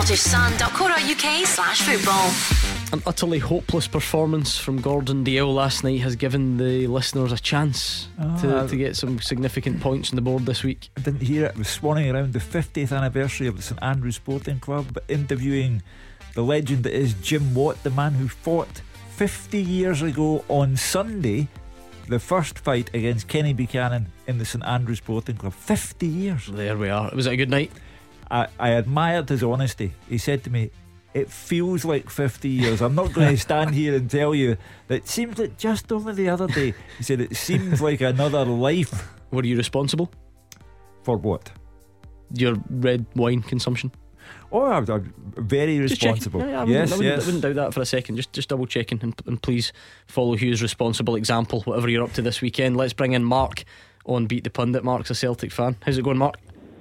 thescottishsun.co.uk/football. An utterly hopeless performance from Gordon Dalziel last night has given the listeners a chance to get some significant points on the board this week. I didn't hear it. It was swanning around the 50th anniversary of the St Andrews Sporting Club, interviewing the legend that is Jim Watt, the man who fought 50 years ago on Sunday the first fight against Kenny Buchanan in the St Andrews Sporting Club. 50 years. There we are. Was it a good night? I admired his honesty. He said to me, it feels like 50 years. I'm not going to stand here and tell you that it seems like just only the other day. He said it seems like another life. Were you responsible? For what? Your red wine consumption? Oh, I'm very responsible. Yeah, I yes, wouldn't doubt that for a second. Just double checking, and please follow Hugh's responsible example, whatever you're up to this weekend. Let's bring in Mark on Beat the Pundit. Mark's a Celtic fan. How's it going, Mark?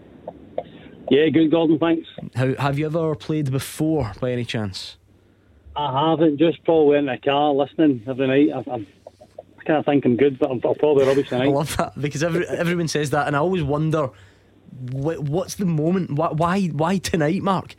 Yeah, good, Gordon, thanks. How have you ever played before, by any chance? I haven't, just probably in the car listening every night. I kind of think I'm good, but I'm probably rubbish tonight. I love that, because everyone says that, and I always wonder, what's the moment? Why tonight, Mark?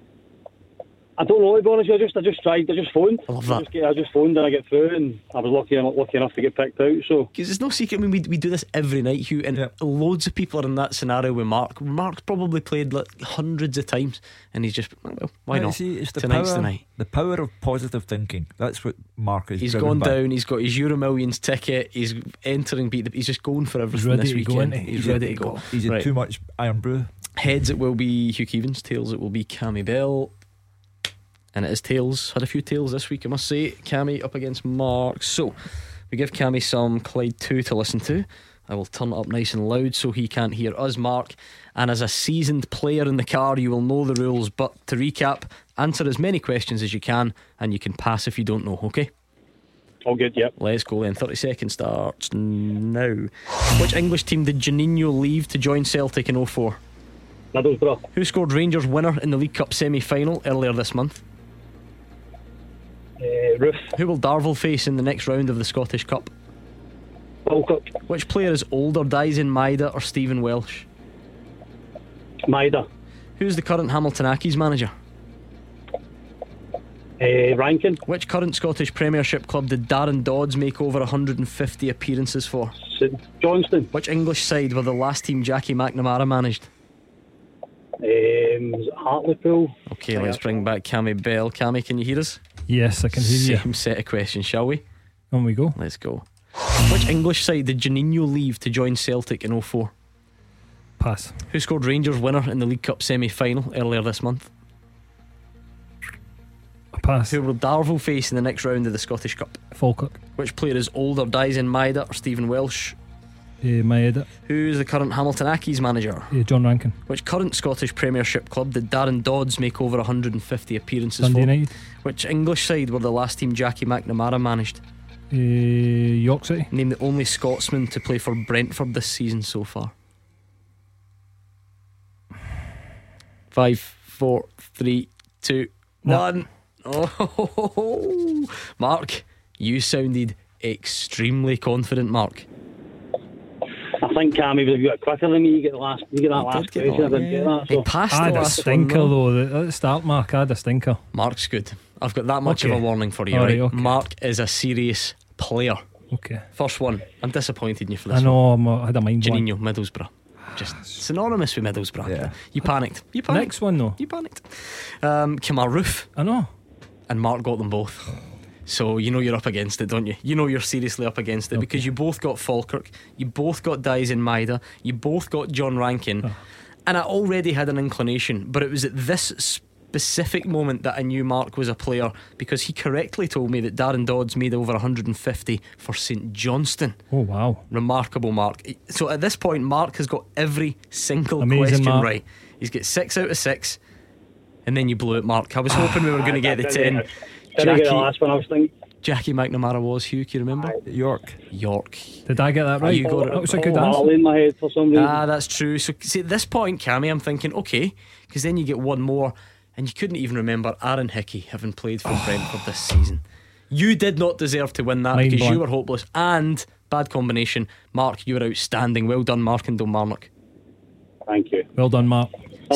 I don't know, to be honest. I just tried. I just phoned. I love that. I just phoned and I get through, and I was lucky enough to get picked out. So, because it's no secret. I mean, we do this every night, Hugh, and loads of people are in that scenario with Mark. Mark's probably played like hundreds of times, and he's just, well, why not? See, it's Tonight's the night. The power of positive thinking. That's what Mark is. He's gone down. He's got his Euro Millions ticket. He's entering. He's just going for everything this weekend. He's ready to go. He's had too much Iron Brew. Heads, it will be Hugh Keevins. Tails, it will be Cammy Bell. And it is tails. Had a few tails this week, I must say. Cammy up against Mark. So we give Cammy some Clyde 2 to listen to. I will turn it up nice and loud so he can't hear us, Mark. And as a seasoned player in the car, you will know the rules. But to recap, answer as many questions as you can, and you can pass if you don't know, okay? All good, yep. Let's go then. 30 seconds starts now. Which English team did Juninho leave to join Celtic in 04? Middlesbrough. Who scored Rangers winner in the League Cup semi-final earlier this month? Roof. Who will Darvel face in the next round of the Scottish Cup? Falkirk. Which player is older, dies in Maida or Stephen Welsh? Maida. Who's the current Hamilton Accies manager? Rankin. Which current Scottish Premiership club did Darren Dodds make over 150 appearances for? St Johnstone. Which English side were the last team Jackie McNamara managed? Was it Hartlepool? Okay, let's bring back Cammy Bell. Cammy, can you hear us? Yes, I can hear you. Same set of questions, shall we? On we go. Let's go. Which English side did Juninho leave to join Celtic in 04? Pass. Who scored Rangers winner in the League Cup semi-final earlier this month? Pass. Who will Darvel face in the next round of the Scottish Cup? Falkirk. Which player is older, dies in Maida or Stephen Welsh? Maida. Who is the current Hamilton Accies manager? John Rankin. Which current Scottish Premiership club did Darren Dodds make over 150 appearances Dundee for? United. Which English side were the last team Jackie McNamara managed? York City. Name the only Scotsman to play for Brentford this season so far. 5, 4, 3, 2, 1. Oh, Mark, you sounded extremely confident, Mark. I think Cammy was a bit quicker than me. You get that last question. I didn't get that. He passed I had the a last stinker one, though. At the start, Mark, I had a stinker. Mark's good. I've got that much of a warning for you, All right? right, okay. Mark is a serious player. Okay. First one. I'm disappointed in you for this. I know, I had a mind blank. Juninho, Middlesbrough. Just synonymous with Middlesbrough. Yeah. You panicked. Next one though. You panicked. Kamal Roof. I know. And Mark got them both. So you know you're up against it, don't you? You know you're seriously up against it, because you both got Falkirk, you both got Dies in Maida, you both got John Rankin. And I already had an inclination, but it was at this specific moment that I knew Mark was a player, because he correctly told me that Darren Dodds made over 150 for St Johnstone. Oh wow. Remarkable, Mark. So at this point, Mark has got every single Amazing, question Mark. right. He's got 6 out of 6. and then you blew it, Mark. I was hoping we were going to get the 10. Didn't get the last one, I was thinking. Jackie McNamara was, Hugh, can you remember? York. Did I get that right? You got it. That was a good answer. All in my head for some reason. That's true. So see, at this point, Cammy, I'm thinking, okay, because then you get one more, and you couldn't even remember Aaron Hickey having played for Brentford this season. You did not deserve to win that because you were hopeless, and bad combination. Mark, you were outstanding. Well done, Mark and Kilmarnock. Thank you. Well done, Mark.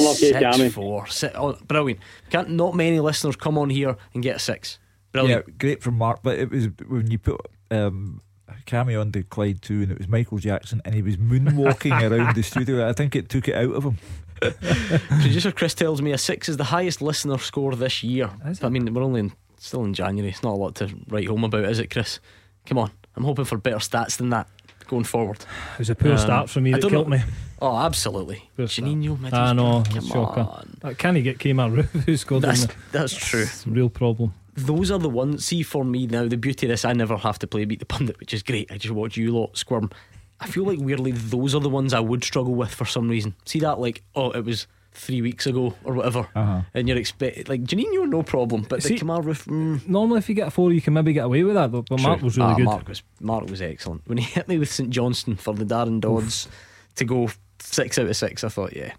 6-4. Brilliant. Not many listeners come on here and get a 6. Brilliant. Yeah, great from Mark. But it was when you put Cammy onto Clyde 2 and it was Michael Jackson and he was moonwalking around the studio. I think it took it out of him. Producer Chris tells me a 6 is the highest listener score this year. I mean, we're only still in January. It's not a lot to write home about, is it, Chris? Come on, I'm hoping for better stats than that going forward. It was a poor start for me that killed me. Oh, absolutely. Janino, I know, that's shocking. Can he get Kemar Roof who scored? That's true. It's a real problem. Those are the ones. See, for me now, the beauty of this, I never have to play Beat the Pundit, which is great. I just watch you lot squirm. I feel like weirdly those are the ones I would struggle with for some reason. See that, like, it was 3 weeks ago or whatever, and you're expecting, like, Janino, no problem, but the Kemar Roof. Normally, if you get a 4, you can maybe get away with that. But Mark was really good. Mark was excellent. When he hit me with St Johnstone for the Darren Dodds to go 6 out of 6, I thought, yeah.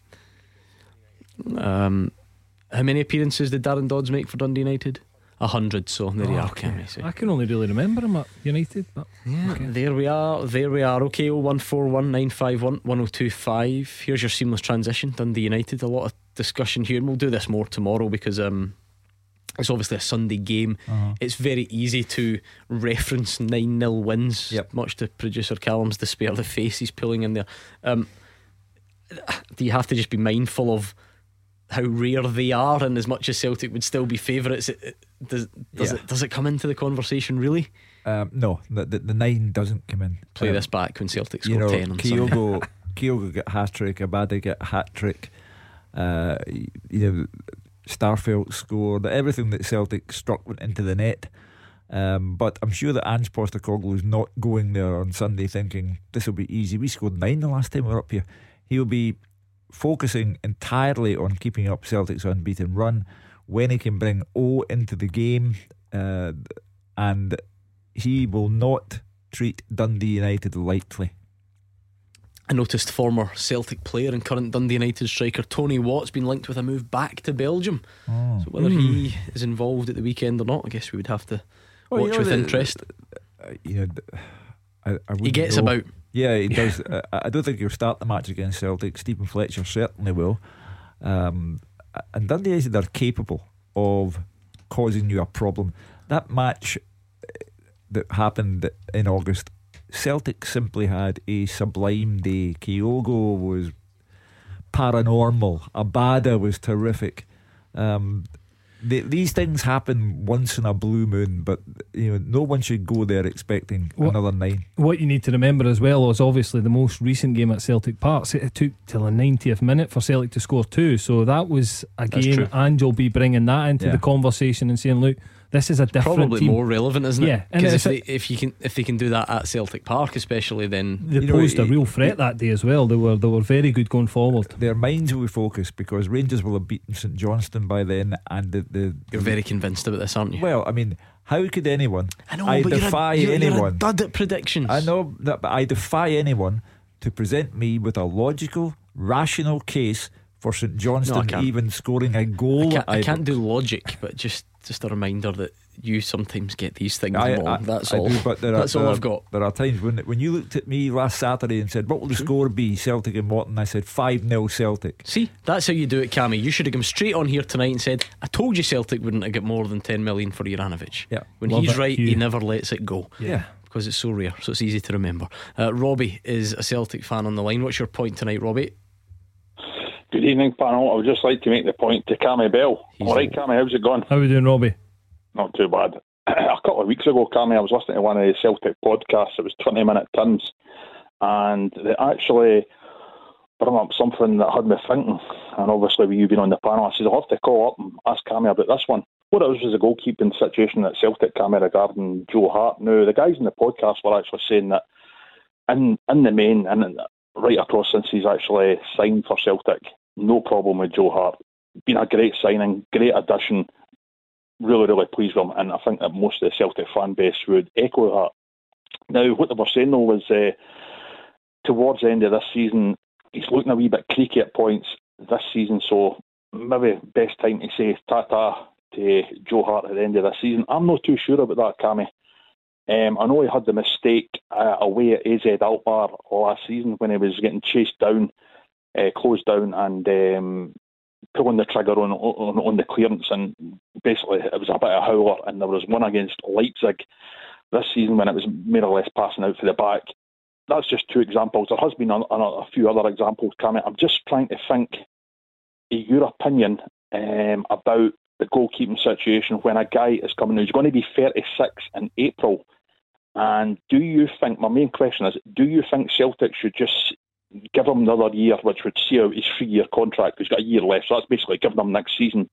How many appearances did Darren Dodds make for Dundee United? 100, so there you are. Okay. I can only really remember him at United, but there we are. Okay, 0141 951 1025. Here's your seamless transition. Dundee United, a lot of discussion here, and we'll do this more tomorrow because it's obviously a Sunday game. It's very easy to reference 9-0 wins, much to producer Callum's despair, the face he's pulling in there. Do you have to just be mindful of how rare they are, and as much as Celtic would still be favourites, does it come into the conversation really? No, the 9 doesn't come in. Play this back when Celtic score 10 on Sunday. Kyogo got hat-trick, Abada got hat-trick, Starfelt scored. Everything that Celtic struck went into the net. But I'm sure that Ange Postecoglou is not going there on Sunday thinking this will be easy. We scored 9 the last time we were up here. He'll be focusing entirely on keeping up Celtic's unbeaten run when he can bring O into the game, and he will not treat Dundee United lightly. I noticed former Celtic player and current Dundee United striker Tony Watt's been linked with a move back to Belgium. So whether he is involved at the weekend or not, I guess we would have to watch with interest. He gets about. Yeah, he does. I don't think he'll start the match against Celtic. Stephen Fletcher certainly will. And Dundee United are capable of causing you a problem. That match that happened in August, Celtic simply had a sublime day. Kyogo was paranormal. Abada was terrific. These things happen once in a blue moon, but no one should go there expecting another 9. What you need to remember as well is obviously the most recent game at Celtic Park. It took till the 90th minute for Celtic to score 2, so that was a game, and you'll be bringing that into the conversation and saying, look, this is a different probably team. More relevant, isn't it? Yeah, because if they can do that at Celtic Park, especially, then they posed a real threat that day as well. They were very good going forward. Their minds will be focused because Rangers will have beaten St Johnstone by then, and you're very convinced about this, aren't you? Well, I mean, how could anyone? I know, but defy you're anyone. a dud at predictions. I know that, but I defy anyone to present me with a logical, rational case for St Johnstone even scoring a goal. I can't do logic, but just a reminder that you sometimes get these things wrong. That's all. That's all I've got. There are times when you looked at me last Saturday and said, what will the score be, Celtic and Morton? I said 5-0 Celtic. See, that's how you do it, Cammy. You should have come straight on here tonight and said, I told you Celtic wouldn't have got more than 10 million for Juranovic. When he's right, he never lets it go. Because it's so rare, so it's easy to remember. Robbie is a Celtic fan on the line. What's your point tonight, Robbie? Good evening, panel. I would just like to make the point to Cammy Bell. Alright, Cammy, how's it going? How are we doing, Robbie? Not too bad. A couple of weeks ago, Cammy, I was listening to one of the Celtic podcasts. It was 20-minute turns, and they actually brought up something that had me thinking. And obviously, with you being on the panel, I said I'll have to call up and ask Cammy about this one. What it was the goalkeeping situation at Celtic, Cammy, regarding Joe Hart. Now, the guys in the podcast were actually saying that in the main, and right across since he's actually signed for Celtic, no problem with Joe Hart. been a great signing, great addition. Really, really pleased with him, and I think that most of the Celtic fan base would echo that. Now, what they were saying though was towards the end of this season, he's looking a wee bit creaky at points this season, so maybe best time to say ta-ta to Joe Hart at the end of this season. I'm not too sure about that, Cammy. I know he had the mistake away at AZ Alkmaar last season when he was getting chased down, closed down, and pulling the trigger on the clearance, and basically it was a bit of a howler. And there was one against Leipzig this season when it was more or less passing out for the back. That's just two examples. There has been a few other examples, Cammy. I'm just trying to think your opinion about the goalkeeping situation when a guy is coming in. He's going to be 36 in April. And do you think, my main question is, do you think Celtic should just give him another year, which would see out his 3-year contract? He's got a year left, so that's basically giving him next season.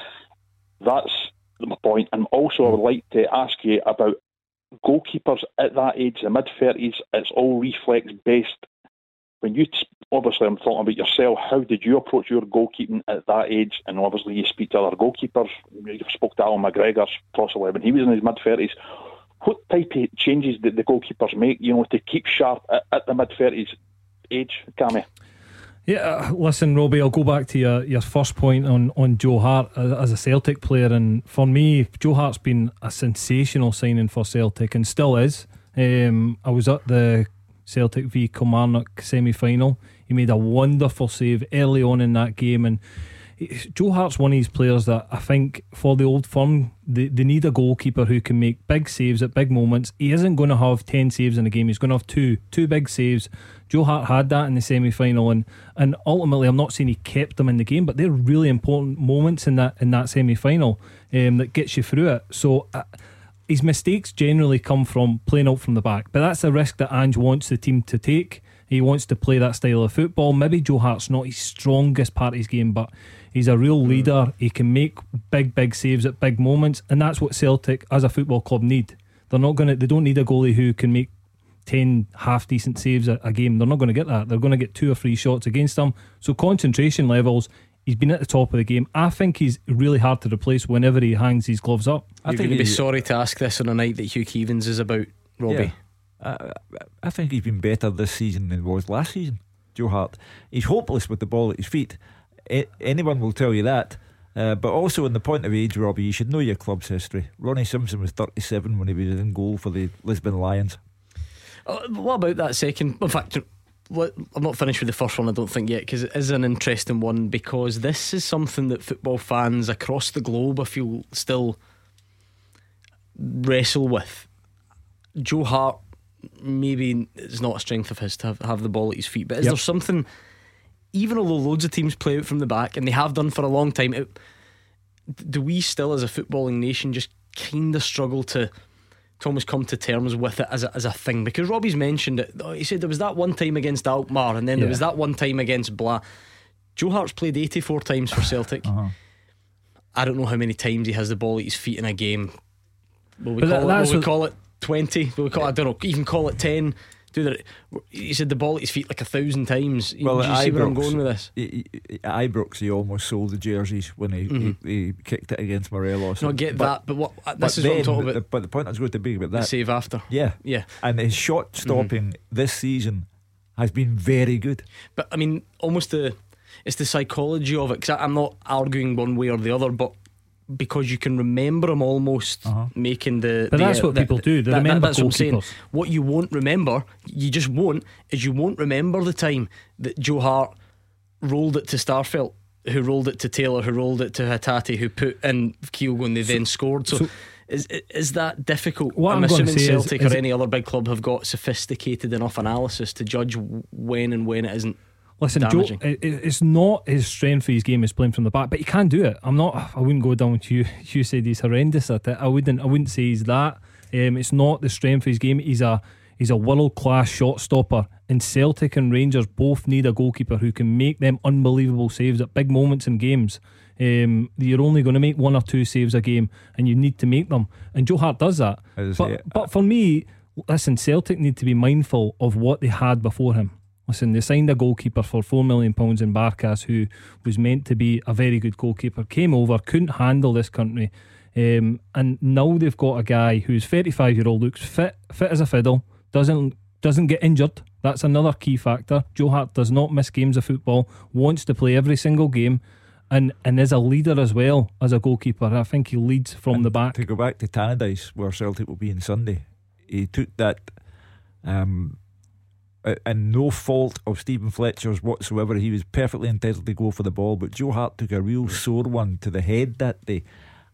That's my point. And also I would like to ask you about goalkeepers at that age, the mid-30s. It's all reflex-based. When you, obviously I'm talking about yourself, how did you approach your goalkeeping at that age? And obviously you speak to other goalkeepers. You spoke to Alan McGregor, possibly when he was in his mid-30s. What type of changes did the goalkeepers make, to keep sharp at the mid-30s age, Cammy? Yeah, listen, Robbie, I'll go back to your first point on Joe Hart as a Celtic player. And for me, Joe Hart's been a sensational signing for Celtic and still is. I was at the Celtic v Kilmarnock semi-final. He made a wonderful save early on in that game, and Joe Hart's one of these players that I think for the old firm they need a goalkeeper who can make big saves at big moments. He isn't going to have 10 saves in a game. He's going to have two big saves. Joe Hart had that in the semi-final, and ultimately I'm not saying he kept them in the game, but they're really important moments in that semi-final that gets you through it. So his mistakes generally come from playing out from the back, but that's a risk that Ange wants the team to take. He wants to play that style of football. Maybe Joe Hart's not his strongest part of his game, but he's a real leader. He can make big saves at big moments, and that's what Celtic as a football club need. They don't need a goalie who can make 10 half decent saves a game. They're not going to get that. They're going to get 2 or 3 shots against them. So concentration levels, he's been at the top of the game. I think he's really hard to replace whenever he hangs his gloves up. You're going to be sorry to ask this on a night that Hugh Keevins is about, Robbie. Yeah. I think he's been better this season than he was last season, Joe Hart. He's hopeless with the ball at his feet. Anyone will tell you that. But also, in the point of age, Robbie, you should know your club's history. Ronnie Simpson was 37 when he was in goal for the Lisbon Lions. What about that second? In fact, I'm not finished with the first one, I don't think yet, because it is an interesting one, because this is something that football fans across the globe, I feel, still wrestle with. Joe Hart, maybe it's not a strength of his to have the ball at his feet, but is there something, even although loads of teams play out from the back, and they have done for a long time, do we still as a footballing nation just kind of struggle to almost come to terms with it as a thing? Because Robbie's mentioned it. He said there was that one time against Alkmaar, and then there was that one time against blah. Joe Hart's played 84 times for Celtic. I don't know how many times he has the ball at his feet in a game. Will we call it 20? Will we call, I don't know, even call it 10? He said the ball at his feet like 1,000 times. Well, do you see where I'm going with this? Ibrox, he almost sold the jerseys when he kicked it against Morelos. No, I get that, but this is what I'm talking about. But the point I was going to be about that, the save after. Yeah. And his shot stopping this season has been very good. But I mean, it's the psychology of it, because I'm not arguing one way or the other, but because you can remember him almost making but that's what people do. They remember that's what I'm saying. What you won't remember, you just won't, is you won't remember the time that Joe Hart rolled it to Starfelt, who rolled it to Taylor, who rolled it to Hatate, who put in Kyogo, and they then scored. So is that difficult? I'm assuming Celtic or any other big club have got sophisticated enough analysis to judge when and when it isn't. Listen, Joe, it's not his strength for his game is playing from the back, but he can do it. I wouldn't go down with you. You said he's horrendous at it. I wouldn't say he's that. It's not the strength of his game. He's a world class shot stopper. And Celtic and Rangers both need a goalkeeper who can make them unbelievable saves at big moments in games. You're only going to make 1 or 2 saves a game, and you need to make them. And Joe Hart does that. But for me, listen, Celtic need to be mindful of what they had before him. Listen, they signed a goalkeeper for £4 million in Barkas, who was meant to be a very good goalkeeper, came over, couldn't handle this country, and now they've got a guy who's 35-year-old, looks fit as a fiddle, doesn't get injured. That's another key factor. Joe Hart does not miss games of football, wants to play every single game, and is a leader as well as a goalkeeper. I think he leads from the back. To go back to Tannadice, where Celtic will be on Sunday, he took that, and no fault of Stephen Fletcher's whatsoever. He was perfectly entitled to go for the ball, but Joe Hart took a real sore one to the head that day,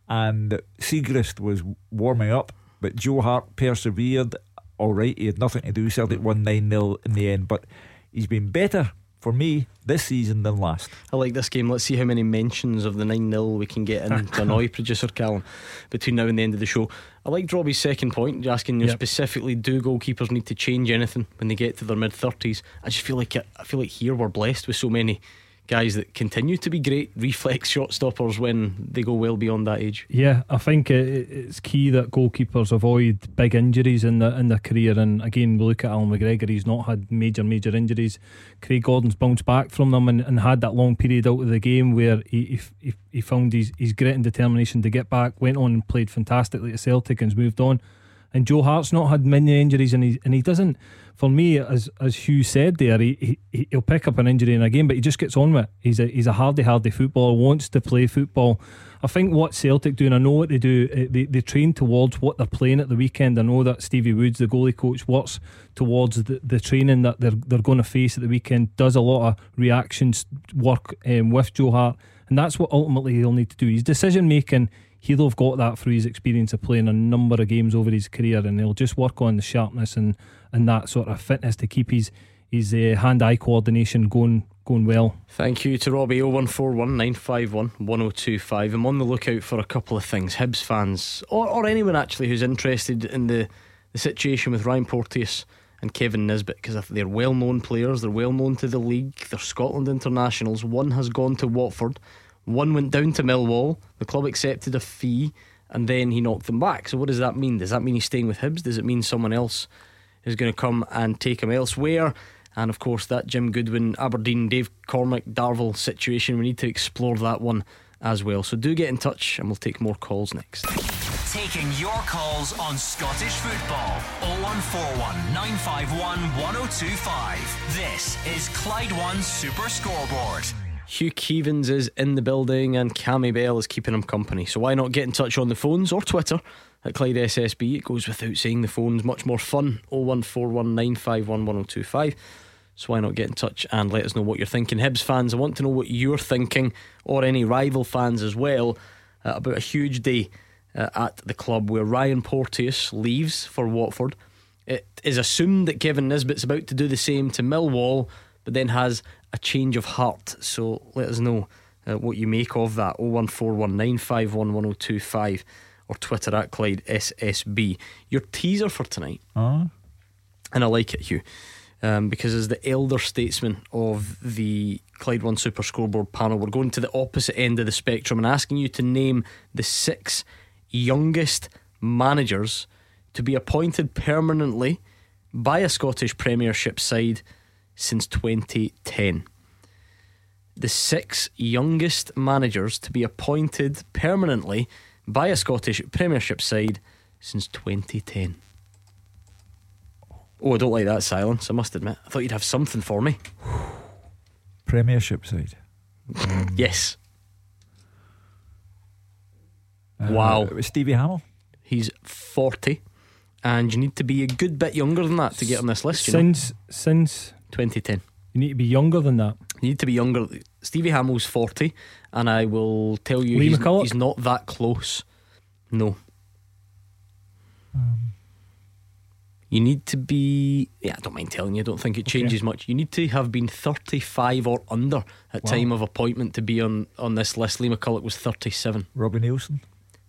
and Siegrist was warming up, but Joe Hart persevered. Alright, he had nothing to do. Celtic won 9-0 in the end, but he's been better for me this season than last. I like this game. Let's see how many mentions of the 9-0 we can get in to annoy producer Callum between now and the end of the show. I like Robbie's second point, asking you specifically, do goalkeepers need to change anything when they get to their mid-30s? I just feel like here we're blessed with so many guys that continue to be great reflex shot stoppers when they go well beyond that age. Yeah, I think it's key that goalkeepers avoid big injuries in their career. And again, we look at Alan McGregor, he's not had major injuries. Craig Gordon's bounced back from them and had that long period out of the game where he found his grit and determination to get back, went on and played fantastically at Celtic and has moved on. And Joe Hart's not had many injuries, and he doesn't. For me, as Hugh said there, he'll pick up an injury in a game, but he just gets on with it. He's a hardy footballer, wants to play football. I think what Celtic do, and I know what they do, they train towards what they're playing at the weekend. I know that Stevie Woods, the goalie coach, works towards the training that they're going to face at the weekend, does a lot of reactions work with Joe Hart, and that's what ultimately he'll need to do. His decision making, he'll have got that through his experience of playing a number of games over his career, and he'll just work on the sharpness and that sort of fitness to keep his hand-eye coordination going well. Thank you to Robbie. 0141 951 1025. I'm on the lookout for a couple of things. Hibs fans, or anyone actually who's interested in the situation with Ryan Porteous and Kevin Nisbet, because they're well-known players, they're well-known to the league, they're Scotland internationals. One has gone to Watford, one went down to Millwall. The club accepted a fee and then he knocked them back. So what does that mean? Does that mean he's staying with Hibs? Does it mean someone else is going to come and take him elsewhere? And of course that Jim Goodwin, Aberdeen, Dave Cormack, Darvel situation, we need to explore that one as well. So do get in touch and we'll take more calls next. Taking your calls on Scottish football. 0141 951 1025. This is Clyde One Super Scoreboard. Hugh Keevins is in the building and Cammy Bell is keeping him company. So why not get in touch on the phones or Twitter at Clyde SSB? It goes without saying, the phone's much more fun. 0141 951 1025. So why not get in touch and let us know what you're thinking. Hibs fans, I want to know what you're thinking, or any rival fans as well, about a huge day at the club where Ryan Porteous leaves for Watford. It is assumed that Kevin Nisbet's about to do the same to Millwall, but then has a change of heart. So let us know what you make of that. 0141 951 1025 or Twitter at Clyde SSB. Your teaser for tonight, and I like it, Hugh, because as the elder statesman of the Clyde One Super Scoreboard panel, we're going to the opposite end of the spectrum and asking you to name the 6 youngest managers to be appointed permanently by a Scottish Premiership side since 2010. The 6 youngest managers to be appointed permanently by a Scottish Premiership side since 2010. Oh, I don't like that silence, I must admit. I thought you'd have something for me. Premiership side. Yes. Wow. It was Stevie Hamill. He's 40, and you need to be a good bit younger than that to get on this list. Since 2010. You need to be younger than that. You need to be younger. Stevie Hamill's 40, and I will tell you, he's not that close. No. You need to be, I don't mind telling you, I don't think it changes much. You need to have been 35 or under at time of appointment to be on this list. Lee McCulloch was 37. Robbie Nielsen.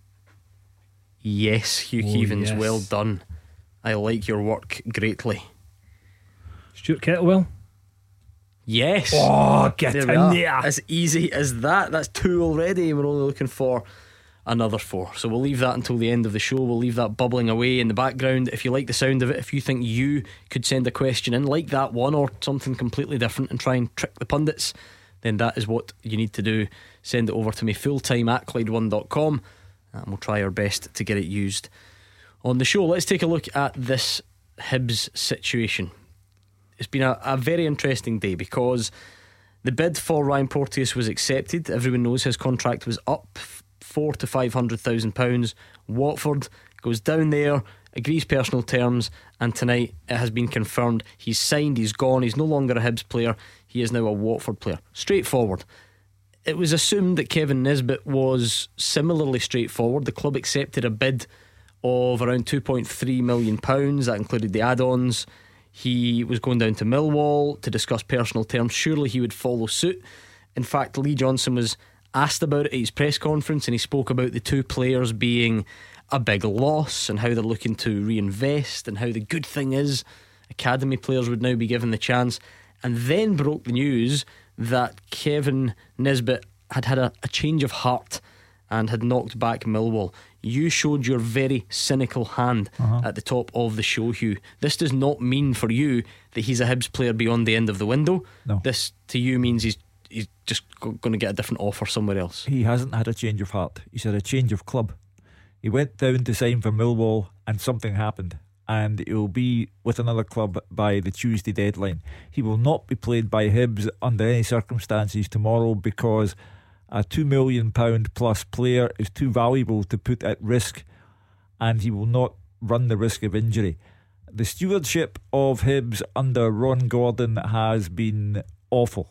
Yes, Hugh Keevins, yes. Well done. I like your work greatly. Stuart Kettlewell. Yes. Oh, get in there. As easy as that. That's 2 already. We're only looking for another 4. So we'll leave that until the end of the show. We'll leave that bubbling away in the background. If you like the sound of it, if you think you could send a question in like that one or something completely different and try and trick the pundits, then that is what you need to do. Send it over to me fulltime@Clyde1.com and we'll try our best to get it used on the show. Let's take a look at this Hibs situation. It's been a very interesting day because the bid for Ryan Porteous was accepted. Everyone knows his contract was up £400,000 to £500,000. Watford goes down there, agrees personal terms, and tonight it has been confirmed he's signed, he's gone, he's no longer a Hibs player, he is now a Watford player. Straightforward. It was assumed that Kevin Nisbet was similarly straightforward. The club accepted a bid of around £2.3 million. That included the add-ons. He was going down to Millwall to discuss personal terms. Surely he would follow suit. In fact, Lee Johnson was asked about it at his press conference, and he spoke about the two players being a big loss and how they're looking to reinvest and how the good thing is academy players would now be given the chance, and then broke the news that Kevin Nisbet had had a change of heart and had knocked back Millwall. You showed your very cynical hand at the top of the show, Hugh. This does not mean for you that he's a Hibs player beyond the end of the window. No. This to you means he's just going to get a different offer somewhere else. He hasn't had a change of heart. He's had a change of club. He went down to sign for Millwall and something happened, and he'll be with another club by the Tuesday deadline. He will not be played by Hibs under any circumstances tomorrow because a £2 million plus player is too valuable to put at risk, and he will not run the risk of injury. The stewardship of Hibs under Ron Gordon has been awful.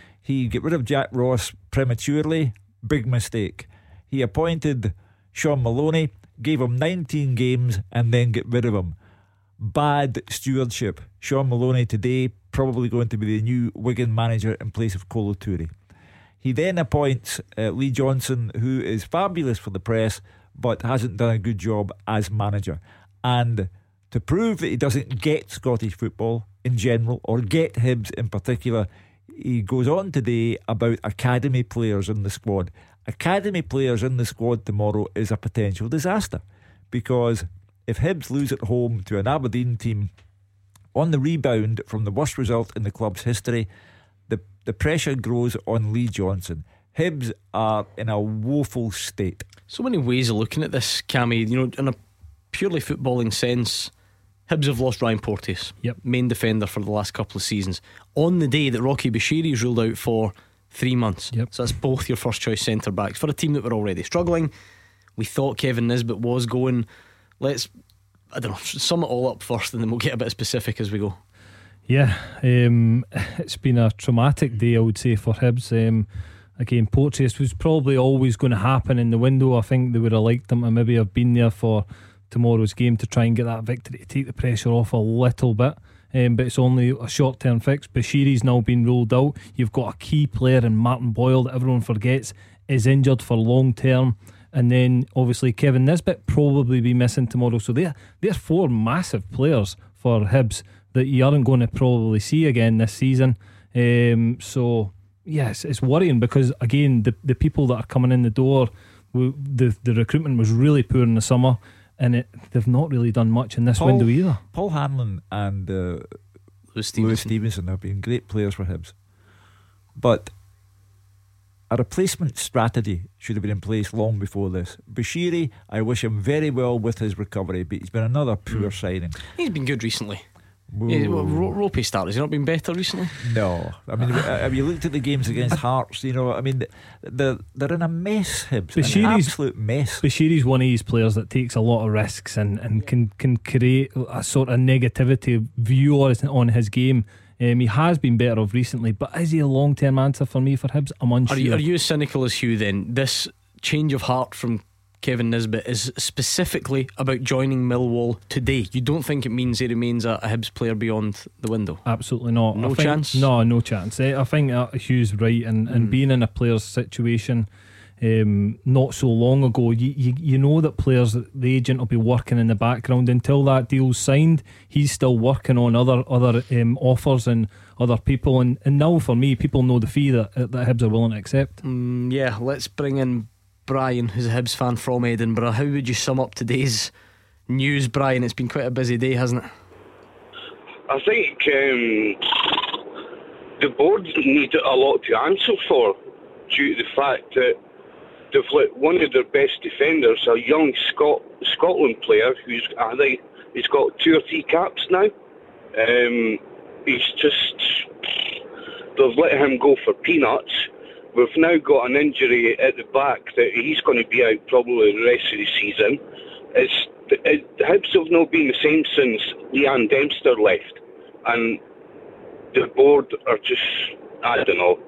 He got rid of Jack Ross prematurely, big mistake. He appointed Sean Maloney, gave him 19 games and then got rid of him. Bad stewardship. Sean Maloney today probably going to be the new Wigan manager in place of Kolo Touré. He then appoints Lee Johnson, who is fabulous for the press but hasn't done a good job as manager. And to prove that he doesn't get Scottish football in general or get Hibs in particular, he goes on today about academy players in the squad. Academy players in the squad tomorrow is a potential disaster, because if Hibs lose at home to an Aberdeen team on the rebound from the worst result in the club's history, the pressure grows on Lee Johnson. Hibs are in a woeful state. So many ways of looking at this, Cammy. You know, in a purely footballing sense, Hibs have lost Ryan Porteous, main defender for the last couple of seasons, on the day that Rocky Bashiri is ruled out for 3 months. So that's both your first choice centre backs for a team that were already struggling. We thought Kevin Nisbet was going. Let's, I don't know, sum it all up first and then we'll get a bit specific as we go. Yeah, it's been a traumatic day, I would say, for Hibs. Again, Porteous was probably always going to happen in the window. I think they would have liked him to maybe have been there for tomorrow's game to try and get that victory, to take the pressure off a little bit. But it's only a short-term fix. Bashiri's now been ruled out. You've got a key player in Martin Boyle that everyone forgets is injured for long-term. And then obviously Kevin Nisbet probably be missing tomorrow. So they're 4 massive players for Hibs that you aren't going to probably see again this season. So yes, it's worrying because again the people that are coming in the door, the recruitment was really poor in the summer, and they've not really done much in this window either. Paul Hanlon and Lewis Stevenson have been great players for Hibs, but a replacement strategy should have been in place long before this. Bashiri, I wish him very well with his recovery, but he's been another poor signing. He's been good recently. Ropey start. Has he not been better recently? No. I mean, have you looked at the games against Hearts? You know, I mean, they're in a mess, Hibs. An absolute mess. Bashiri's one of these players that takes a lot of risks and can create a sort of negativity view on his game. He has been better off recently, but is he a long-term answer for me for Hibs? I'm unsure. Are you as cynical as Hugh then? This change of heart from Kevin Nisbet is specifically about joining Millwall today. You don't think it means he remains a Hibs player beyond the window? Absolutely not. No chance? No chance. I think Hugh's right, and being in a player's situation not so long ago, you know that players, the agent will be working in the background until that deal's signed. He's still working on other offers and other people, and now for me, people know the fee that Hibs are willing to accept. Yeah, let's bring in Brian, who's a Hibs fan from Edinburgh. How would you sum up today's news, Brian? It's been quite a busy day, hasn't it? I think the board need a lot to answer for, due to the fact that they've let one of their best defenders, a young Scotland player, I think he's got 2 or 3 caps now. They've let him go for peanuts. We've now got an injury at the back that he's going to be out probably the rest of the season. The Hibs have not been the same since Leanne Dempster left, and the board are just, I don't know,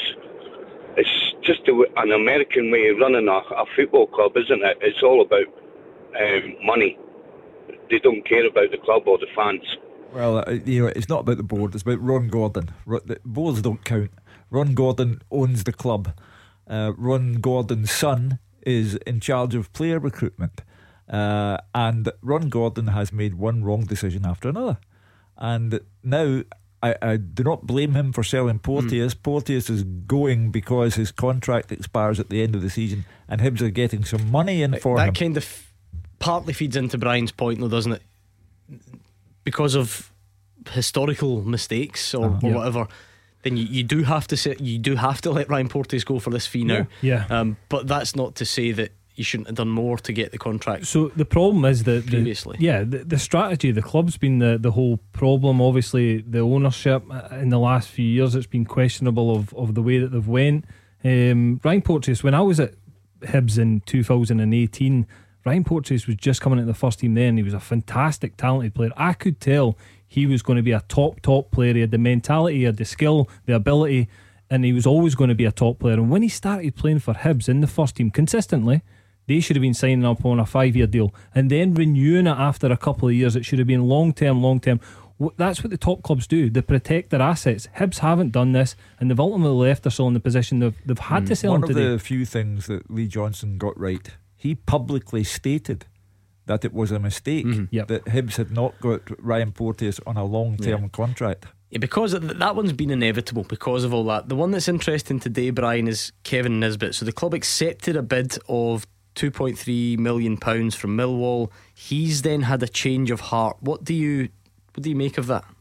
it's just an American way of running a football club, isn't it? It's all about money. They don't care about the club or the fans. Well, it's not about the board, it's about Ron Gordon. The boards don't count. Ron Gordon owns the club. Ron Gordon's son is in charge of player recruitment. And Ron Gordon has made one wrong decision after another. And now I do not blame him for selling Porteous. Porteous is going because his contract expires at the end of the season, and Hibs are getting some money in for him. That kind of partly feeds into Brian's point, though, doesn't it? Because of historical mistakes or whatever, then you do have to let Ryan Porteous go for this fee now. But that's not to say that you shouldn't have done more to get the contract. So the problem is that previously, the strategy, the club's been the whole problem. Obviously, the ownership in the last few years, it's been questionable of the way that they've went. Ryan Porteous, when I was at Hibs in 2018, Ryan Porteous was just coming into the first team then. He was a fantastic, talented player. I could tell he was going to be a top player. He had the mentality, he had the skill, the ability, and he was always going to be a top player. And when he started playing for Hibs in the first team consistently, they should have been signing up on a 5-year deal and then renewing it after a couple of years. It should have been long term. That's what the top clubs do. They protect their assets. Hibs haven't done this, and they've ultimately left themselves in the position they've had to sell him today. One of the few things that Lee Johnson got right, he publicly stated that it was a mistake that Hibs had not got Ryan Porteous on a long-term contract. Yeah, because that one's been inevitable because of all that. The one that's interesting today, Brian, is Kevin Nisbet. So the club accepted a bid of £2.3 million from Millwall. He's then had a change of heart. What do you make of that?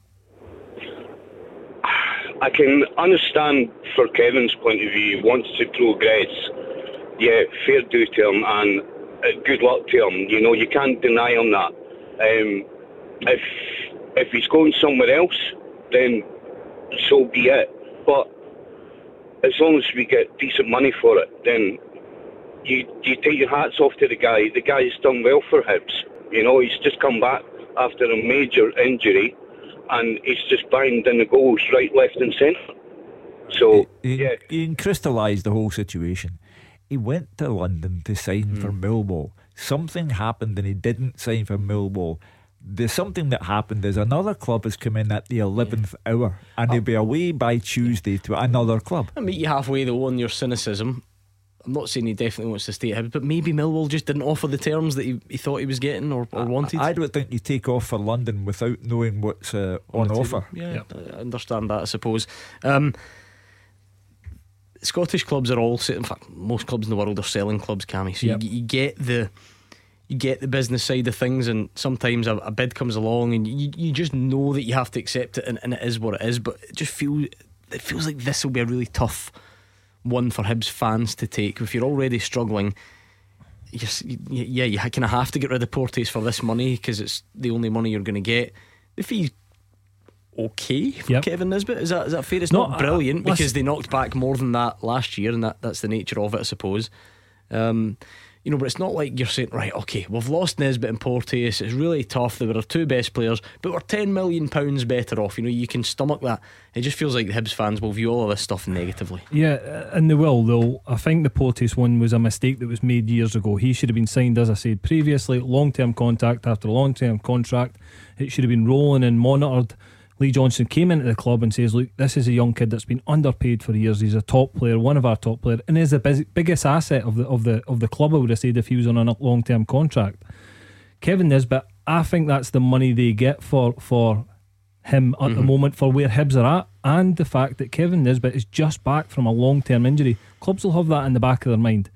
I can understand for Kevin's point of view. He wants to progress. Yeah, fair due to him, and good luck to him. You know, you can't deny him that. If he's going somewhere else, then so be it. But as long as we get decent money for it, then you take your hats off to the guy. The guy's done well for Hibs. You know, he's just come back after a major injury, and he's just banged in the goals right, left and centre. So he crystallised the whole situation. He went to London to sign for Millwall. Something happened and he didn't sign for Millwall. There's something that happened is another club has come in at the 11th hour, and he'll be away by Tuesday to another club. I meet you halfway though on your cynicism. I'm not saying he definitely wants to stay at Hibs, but maybe Millwall just didn't offer the terms that he thought he was getting or wanted. I don't think you take off for London without knowing what's on offer. I understand that, I suppose. Scottish clubs are all, in fact most clubs in the world are selling clubs, Cammy. So you get the business side of things, and sometimes a bid comes along and you just know that you have to accept it, and it is what it is. But it feels like this will be a really tough one for Hibs fans to take. If you're already struggling, you kind of have to get rid of Porteous for this money because it's the only money you're going to get. The fee's okay for Kevin Nisbet. Is that fair? It's not brilliant because they knocked back more than that last year, and that's the nature of it, I suppose. But it's not like you're saying, right, okay, we've lost Nisbet and Porteous, it's really tough, they were our two best players, but we're £10 million better off. You can stomach that. It just feels like the Hibs fans will view all of this stuff negatively. Yeah, and they will, though. I think the Porteous one was a mistake that was made years ago. He should have been signed, as I said previously, long-term contract after long-term contract. It should have been rolling and monitored. Lee Johnson came into the club and says, look, this is a young kid that's been underpaid for years. He's a top player, one of our top players, and is the biggest asset of the club, I would have said, if he was on a long-term contract. Kevin Nisbet, I think that's the money they get for him at the moment, for where Hibs are at, and the fact that Kevin Nisbet is just back from a long-term injury. Clubs will have that in the back of their mind.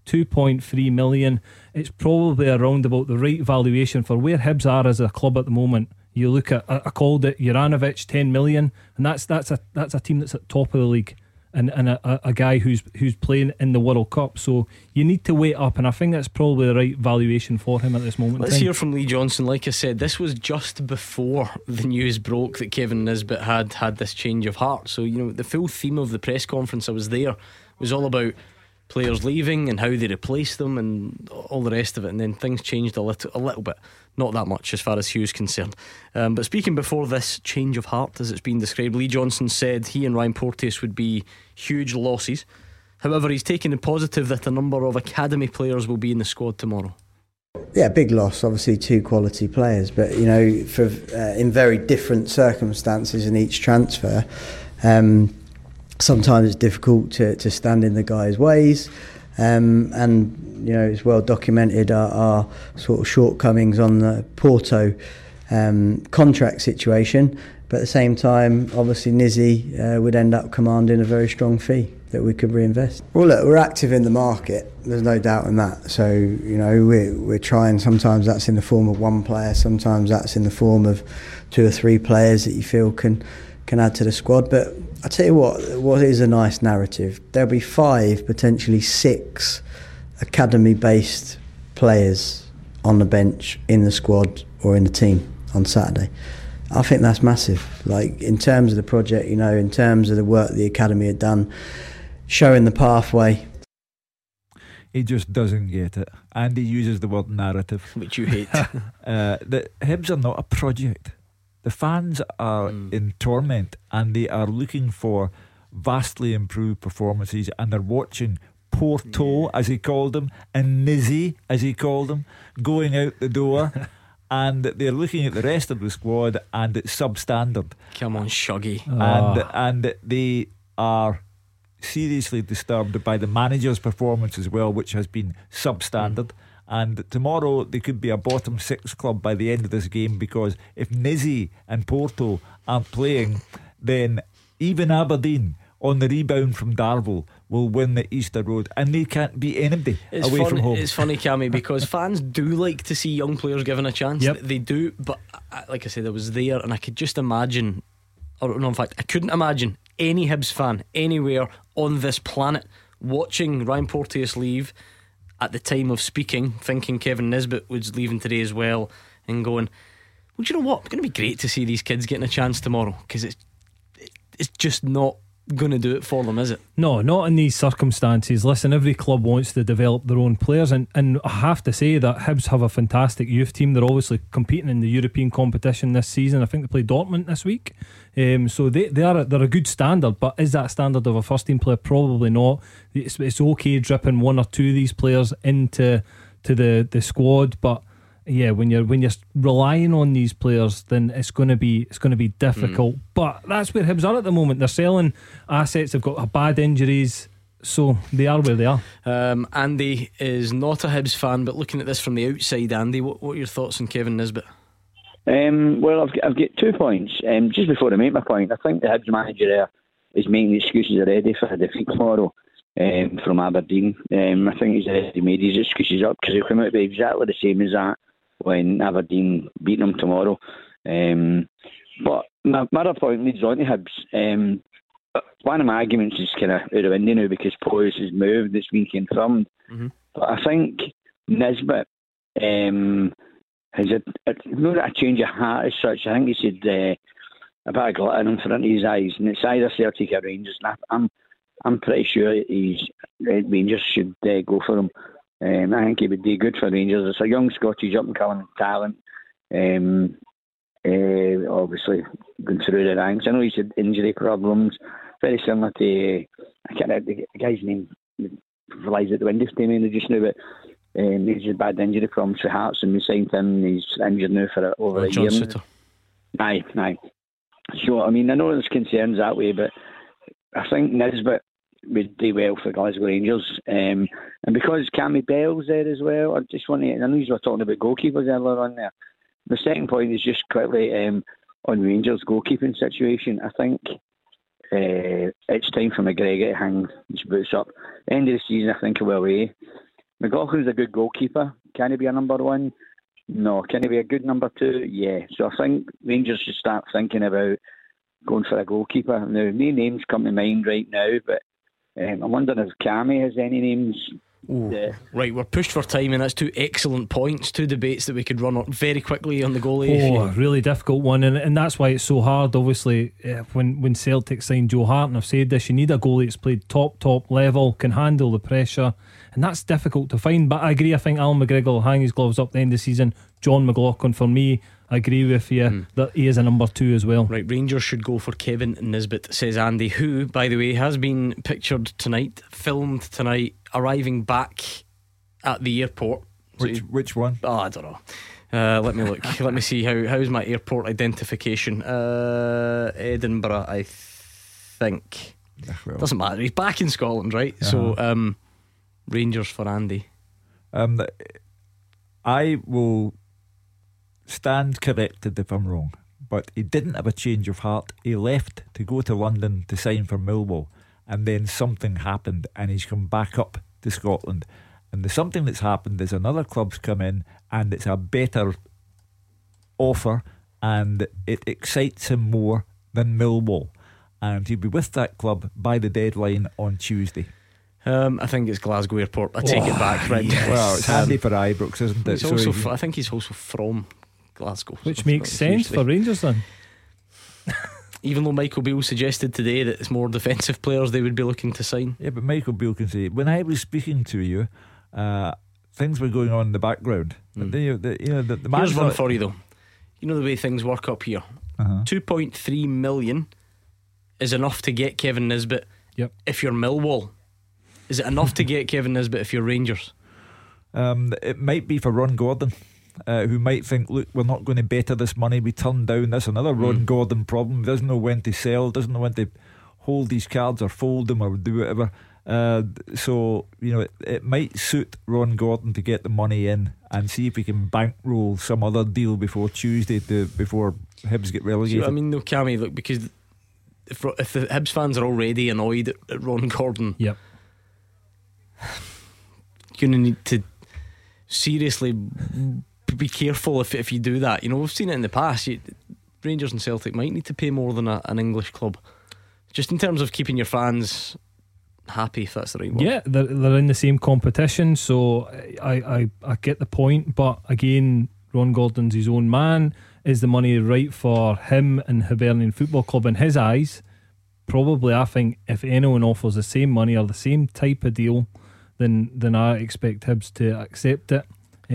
2.3 million. It's probably around about the right valuation for where Hibs are as a club at the moment. You look at, I called it Juranovic, 10 million, and that's a team that's at top of the league, and a guy who's playing in the World Cup. So you need to wait up, and I think that's probably the right valuation for him at this moment. Let's hear from Lee Johnson. Like I said, this was just before the news broke that Kevin Nisbet had this change of heart. So the full theme of the press conference, I was there, was all about players leaving and how they replace them and all the rest of it. And then things changed a little bit, not that much as far as Hugh's concerned. But speaking before this change of heart, as it's been described, Lee Johnson said he and Ryan Porteous would be huge losses. However, he's taken the positive that a number of academy players will be in the squad tomorrow. Yeah, big loss, obviously 2 quality players, but for in very different circumstances in each transfer. Sometimes it's difficult to stand in the guys' ways, and it's well documented our sort of shortcomings on the Porto contract situation. But at the same time, obviously Nizzy would end up commanding a very strong fee that we could reinvest. Well, look, we're active in the market. There's no doubt in that. So we're trying. Sometimes that's in the form of one player. Sometimes that's in the form of 2 or 3 players that you feel can add to the squad. But I tell you what is a nice narrative. There'll be 5, potentially 6 academy-based players on the bench, in the squad or in the team on Saturday. I think that's massive. Like, in terms of the project, in terms of the work the academy had done, showing the pathway. He just doesn't get it, and he uses the word narrative, which you hate. The Hibs are not a project. The fans are in torment, and they are looking for vastly improved performances, and they're watching Porto, as he called him, and Nizzy, as he called him, going out the door. And they're looking at the rest of the squad, and it's substandard. Come on, Shuggy. And they are seriously disturbed by the manager's performance as well, which has been substandard. And tomorrow they could be a bottom 6 club by the end of this game, because if Nizzy and Porto aren't playing, then even Aberdeen, on the rebound from Darvel, will win the Easter Road, and they can't beat anybody from home. It's funny, Cammy, because fans do like to see young players given a chance. Yep. They do, but like I said, I was there, and I could just imagine, or no, in fact I couldn't imagine any Hibs fan anywhere on this planet watching Ryan Porteous leave at the time of speaking, thinking Kevin Nisbet was leaving today as well, and going, well, do you know what, it's going to be great to see these kids getting a chance tomorrow, because it's just not going to do it for them, is it? No, not in these circumstances. Listen, every club wants to develop their own players, and I have to say that Hibs have a fantastic youth team. They're obviously competing in the European competition this season. I think they play Dortmund this week, so they're a good standard. But is that standard of a first team player? Probably not. It's okay dripping 1 or 2 of these players into the squad, but yeah, when you're relying on these players, then it's going to be difficult. But that's where Hibs are at the moment. They're selling assets. They've got bad injuries, so they are where they are. Andy is not a Hibs fan, but looking at this from the outside, Andy, what are your thoughts on Kevin Nisbet? Well, I've got 2 points. Just before I make my point, I think the Hibs manager there is making excuses already for a defeat tomorrow from Aberdeen. I think he's already made his excuses up, because he'll come out to be exactly the same as that when Aberdeen beat them tomorrow. But my other point leads on to Hibs. One of my arguments is kind of out the window now, because Porteous has moved, it's been confirmed. But I think Nisbet has not a change of heart as such. I think he said a bit of glitter in front of his eyes, and it's either Celtic or Rangers. And I'm pretty sure Rangers should go for him. I think he would do good for Rangers. It's a young Scottish up-and-coming talent, obviously going through the ranks. I know he's had injury problems, very similar to the guy's name flies at the window to me just now, but he's had bad injury problems for Hearts, and we signed him, and he's injured now for over a year. Sutter. Aye. So, I mean, I know there's concerns that way, but I think Nisbet would do well for Glasgow Rangers, and because Cammy Bell's there as well, I just want to, I know you were talking about goalkeepers earlier on there. The second point is just quickly on Rangers' goalkeeping situation. I think it's time for McGregor to hang his boots up. End of the season, I think he will away. McLaughlin's a good goalkeeper. Can he be a number one? No. Can he be a good number two? Yeah. So I think Rangers should start thinking about going for a goalkeeper. Now, no names come to mind right now, but I'm wondering if Cammy has any names. Right, we're pushed for time, and that's two excellent points, two debates that we could run on very quickly on the goalie. Really difficult one, and that's why it's so hard. Obviously, when Celtic signed Joe Hart, and I've said this, you need a goalie that's played top level, can handle the pressure, and that's difficult to find. But I agree, I think Alan McGregor will hang his gloves up at the end of the season. John McLaughlin, for me, I agree with you that he is a number two as well. Right, Rangers should go for Kevin Nisbet, says Andy, who, by the way, has been pictured tonight, filmed tonight, arriving back at the airport. Which one? I don't know. Let me look. Let me see how's my airport identification. Edinburgh, I think. Doesn't matter. He's back in Scotland, right? So Rangers for Andy. I will stand corrected if I'm wrong, but he didn't have a change of heart. He left to go to London to sign for Millwall, and then something happened and he's come back up to Scotland, and the something that's happened is another club's come in and it's a better offer and it excites him more than Millwall, and he'll be with that club by the deadline on Tuesday. I think it's Glasgow Airport. I take it back, right? Yes. Well, it's handy for Ibrox, isn't it? I think he's also from Glasgow, which makes sense for Rangers then. Even though Michael Beale suggested today that it's more defensive players they would be looking to sign. Yeah, but Michael Beale can say, when I was speaking to you, things were going on in the background. The here's one for you though. You know the way things work up here. 2.3 million is enough to get Kevin Nisbet. Yep. If you're Millwall, is it enough to get Kevin Nisbet if you're Rangers? It might be for Ron Gordon, who might think, look, we're not going to better this money, we turn down this. Another Ron Gordon problem. Doesn't know when to sell, doesn't know when to hold these cards or fold them or do whatever. So it might suit Ron Gordon to get the money in and see if he can bankroll some other deal before Tuesday, before Hibs get relegated. So, I mean, no, Cammy, look, because if the Hibs fans are already annoyed at Ron Gordon, yep, you're going to need to seriously be careful if you do that. We've seen it in the past. Rangers and Celtic might need to pay more than an English club, just in terms of keeping your fans happy, if that's the right word. Yeah, they're in the same competition, so I get the point. But again, Ron Gordon's his own man. Is the money right for him and Hibernian Football Club in his eyes? Probably. I think if anyone offers the same money or the same type of deal, then I expect Hibs to accept it.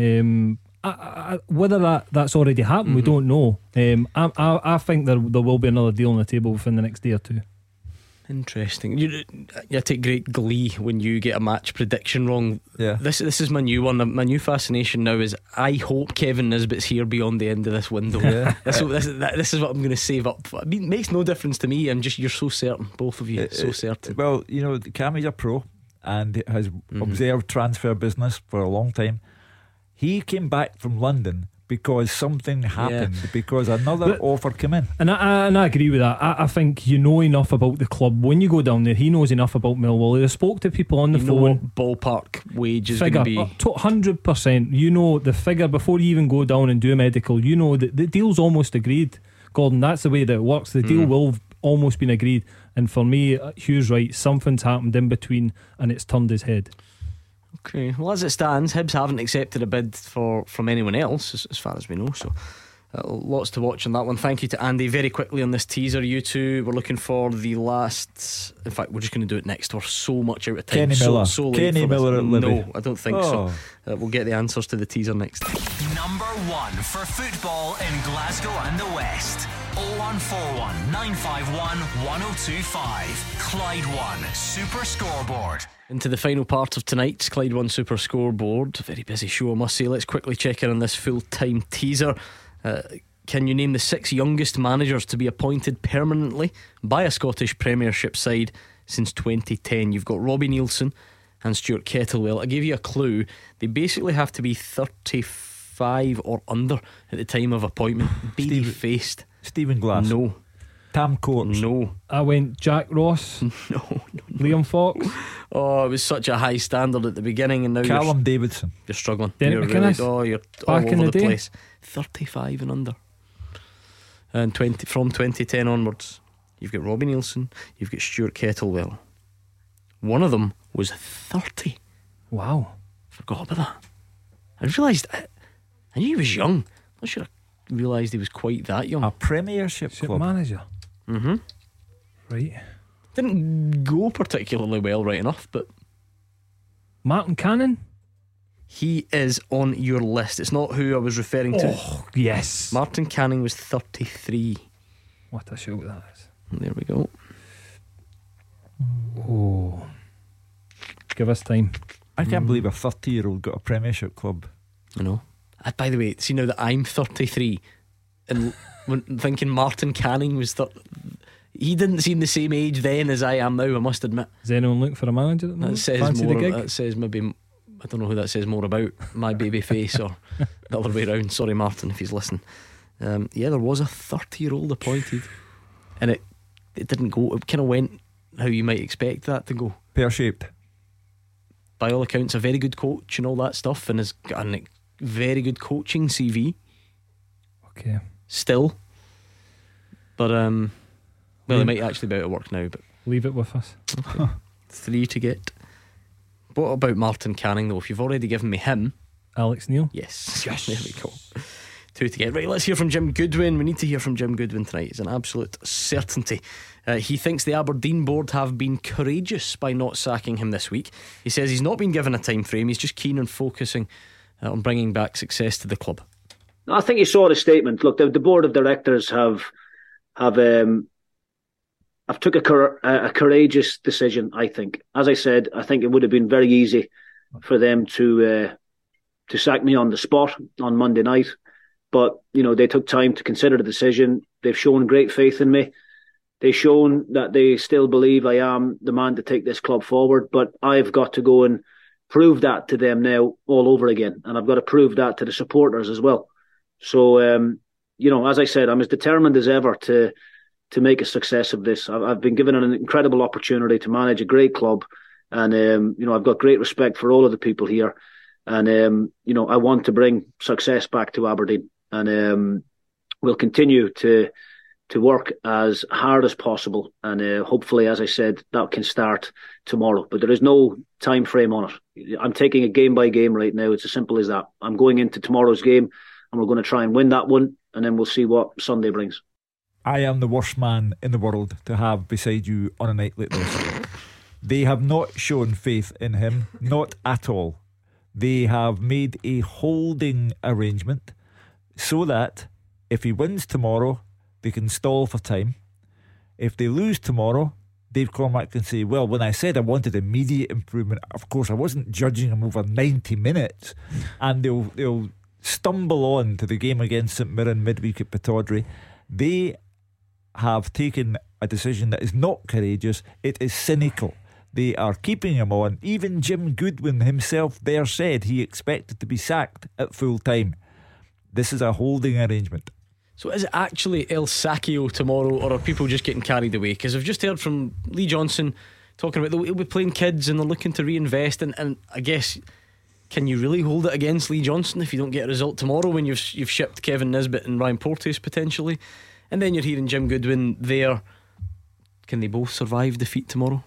Whether that's already happened, we don't know. I think there will be another deal on the table within the next day or two. Interesting. You take great glee when you get a match prediction wrong. Yeah. This is my new one. My new fascination now is I hope Kevin Nisbet's here beyond the end of this window. Yeah. So this is what I'm going to save up. I mean, it makes no difference to me. You're so certain, both of you, so certain. Well, Cammy's a pro and has observed transfer business for a long time. He came back from London because something happened, because another offer came in. And I agree with that. I think you know enough about the club. When you go down there, he knows enough about Millwall. He spoke to people on the phone. What ballpark wage is going to be? 100%. You know the figure before you even go down and do a medical. You know that the deal's almost agreed, Gordon. That's the way that it works. The deal will have almost been agreed. And for me, Hugh's right. Something's happened in between and it's turned his head. Okay, well, as it stands, Hibs haven't accepted a bid from anyone else as far as we know, so lots to watch on that one. Thank you to Andy. Very quickly on this teaser, you two, we're looking for the last. In fact, we're just going to do it next. We're so much out of time. Kenny Miller. So late. Kenny Miller at Libby. No, I don't think so. We'll get the answers to the teaser next. Number one for football in Glasgow and the West. 0141 951 1025. Clyde One Super Scoreboard. Into the final part of tonight's Clyde One Super Scoreboard. A very busy show, I must say. Let's quickly check in on this full-time teaser. Can you name the 6 youngest managers to be appointed permanently by a Scottish Premiership side since 2010? You've got Robbie Neilson and Stuart Kettlewell. I gave you a clue. They basically have to be 35 or under at the time of appointment. Baby-faced. Stephen Glass. No. Tam Courts. No. I went Jack Ross. No. Liam Fox. Oh, it was such a high standard at the beginning, and now Callum Davidson. You're struggling. Derek You're McInnes, really, you're back all in over the the day. place. 35 and under. And from 2010 onwards, you've got Robbie Nielsen, you've got Stuart Kettlewell. One of them was 30. Wow. Forgot about that. I realised, I knew he was young. Not sure I realised he was quite that young. A Premiership club manager. Mm-hmm. Right. Didn't go particularly well, right enough, but Martin Canning? He is on your list. It's not who I was referring to. Oh, yes. Martin Canning was 33. What a shout that is. There we go. Oh. Give us time. I can't believe a 30-year-old got a Premiership club. I know. By the way, see now that I'm 33 and when thinking Martin Canning was he didn't seem the same age then as I am now, I must admit. Is anyone looking for a manager at the moment? Fancy the gig? That says maybe, I don't know who that says more about, my baby face or the other way around. Sorry Martin if he's listening. Yeah, there was a 30-year-old appointed and it didn't go. It kind of went how you might expect that to go. Pear-shaped. By all accounts a very good coach and all that stuff, and has got a very good coaching CV. Okay. Still. But well, he might actually be out of work now, but leave it with us. Okay. 3 to get. What about Martin Canning though? If you've already given me him, Alex Neil. Yes. There we go. 2 to get. Right, let's hear from Jim Goodwin. We need to hear from Jim Goodwin tonight. It's an absolute certainty. He thinks the Aberdeen board have been courageous by not sacking him this week. He says he's not been given a time frame. He's just keen on focusing on bringing back success to the club. I think you saw the statement. Look, the board of directors have took a courageous decision. I think, as I said, I think it would have been very easy for them to sack me on the spot on Monday night. But they took time to consider the decision. They've shown great faith in me. They've shown that they still believe I am the man to take this club forward. But I've got to go and prove that to them now all over again, and I've got to prove that to the supporters as well. So, as I said, I'm as determined as ever to make a success of this. I've been given an incredible opportunity to manage a great club, and I've got great respect for all of the people here, and I want to bring success back to Aberdeen, and we'll continue to work as hard as possible, and hopefully, as I said, that can start tomorrow. But there is no time frame on it. I'm taking it game by game right now. It's as simple as that. I'm going into tomorrow's game, and we're going to try and win that one, and then we'll see what Sunday brings. I am the worst man in the world to have beside you on a night like this. They have not shown faith in him, not at all. They have made a holding arrangement so that if he wins tomorrow, they can stall for time. If they lose tomorrow, Dave Cormack can say, well, when I said I wanted immediate improvement, of course I wasn't judging him over 90 minutes. And they'll stumble on to the game against St Mirren midweek at Pittodrie. They have taken a decision that is not courageous. It is cynical. They are keeping him on. Even Jim Goodwin himself there said he expected to be sacked at full time. This is a holding arrangement. So is it actually El Sacchio tomorrow, or are people just getting carried away? Because I've just heard from Lee Johnson talking about he'll be playing kids and they're looking to reinvest, and I guess, can you really hold it against Lee Johnson if you don't get a result tomorrow when you've shipped Kevin Nisbet and Ryan Porteous potentially? And then you're hearing Jim Goodwin there. Can they both survive defeat tomorrow?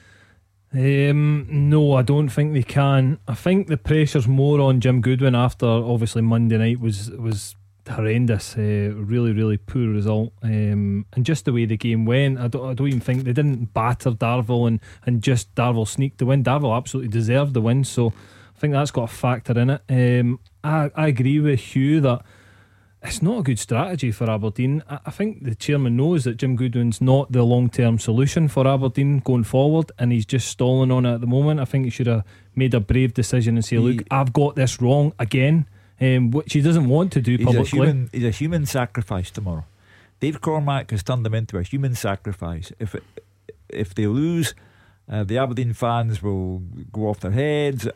No, I don't think they can. I think the pressure's more on Jim Goodwin after obviously Monday night was horrendous. Really, really poor result, and just the way the game went. I don't even think they didn't batter Darvel and just Darvel sneaked the win. Darvel absolutely deserved the win, so I think that's got a factor in it. I agree with Hugh that it's not a good strategy for Aberdeen. I think the chairman knows that Jim Goodwin's not the long-term solution for Aberdeen going forward, and he's just stalling on it at the moment. I think he should have made a brave decision and say, look, I've got this wrong again, which he doesn't want to do publicly. He's a human sacrifice tomorrow. Dave Cormack has turned them into a human sacrifice. If they lose, the Aberdeen fans will go off their heads.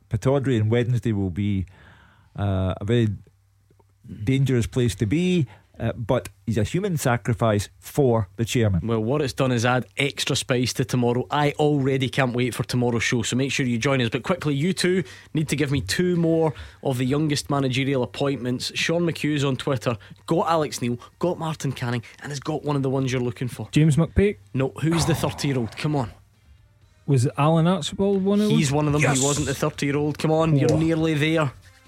Pittodrie on Wednesday will be a very dangerous place to be, but he's a human sacrifice for the chairman. Well, what it's done is add extra spice to tomorrow. I already can't wait for tomorrow's show, so make sure you join us. But quickly, you two need to give me 2 more of the youngest managerial appointments. Sean McHugh's on Twitter got Alex Neil, got Martin Canning, and has got one of the ones you're looking for. James McPake? No, who's the 30-year-old? Come on. Was it Alan Archibald one of them? He's one of them. Yes. He wasn't the 30-year-old. Come on, you're nearly there.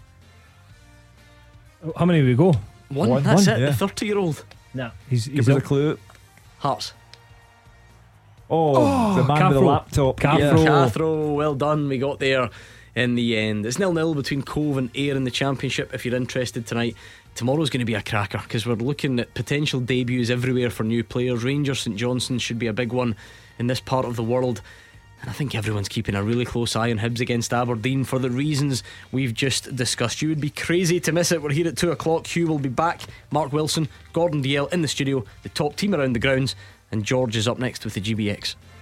How many we go? One. That's it. Yeah. The 30-year-old. No, he's Give us a clue. Hearts. Oh, the man with the laptop. Cathro, well done. We got there in the end. It's 0-0 between Cove and Ayr in the Championship. If you're interested tonight, tomorrow's going to be a cracker because we're looking at potential debuts everywhere for new players. Rangers St Johnstone should be a big one in this part of the world. And I think everyone's keeping a really close eye on Hibs against Aberdeen for the reasons we've just discussed. You would be crazy to miss it. We're here at 2 o'clock. Hugh will be back. Mark Wilson, Gordon Dalziel in the studio, the top team around the grounds, and George is up next with the GBX.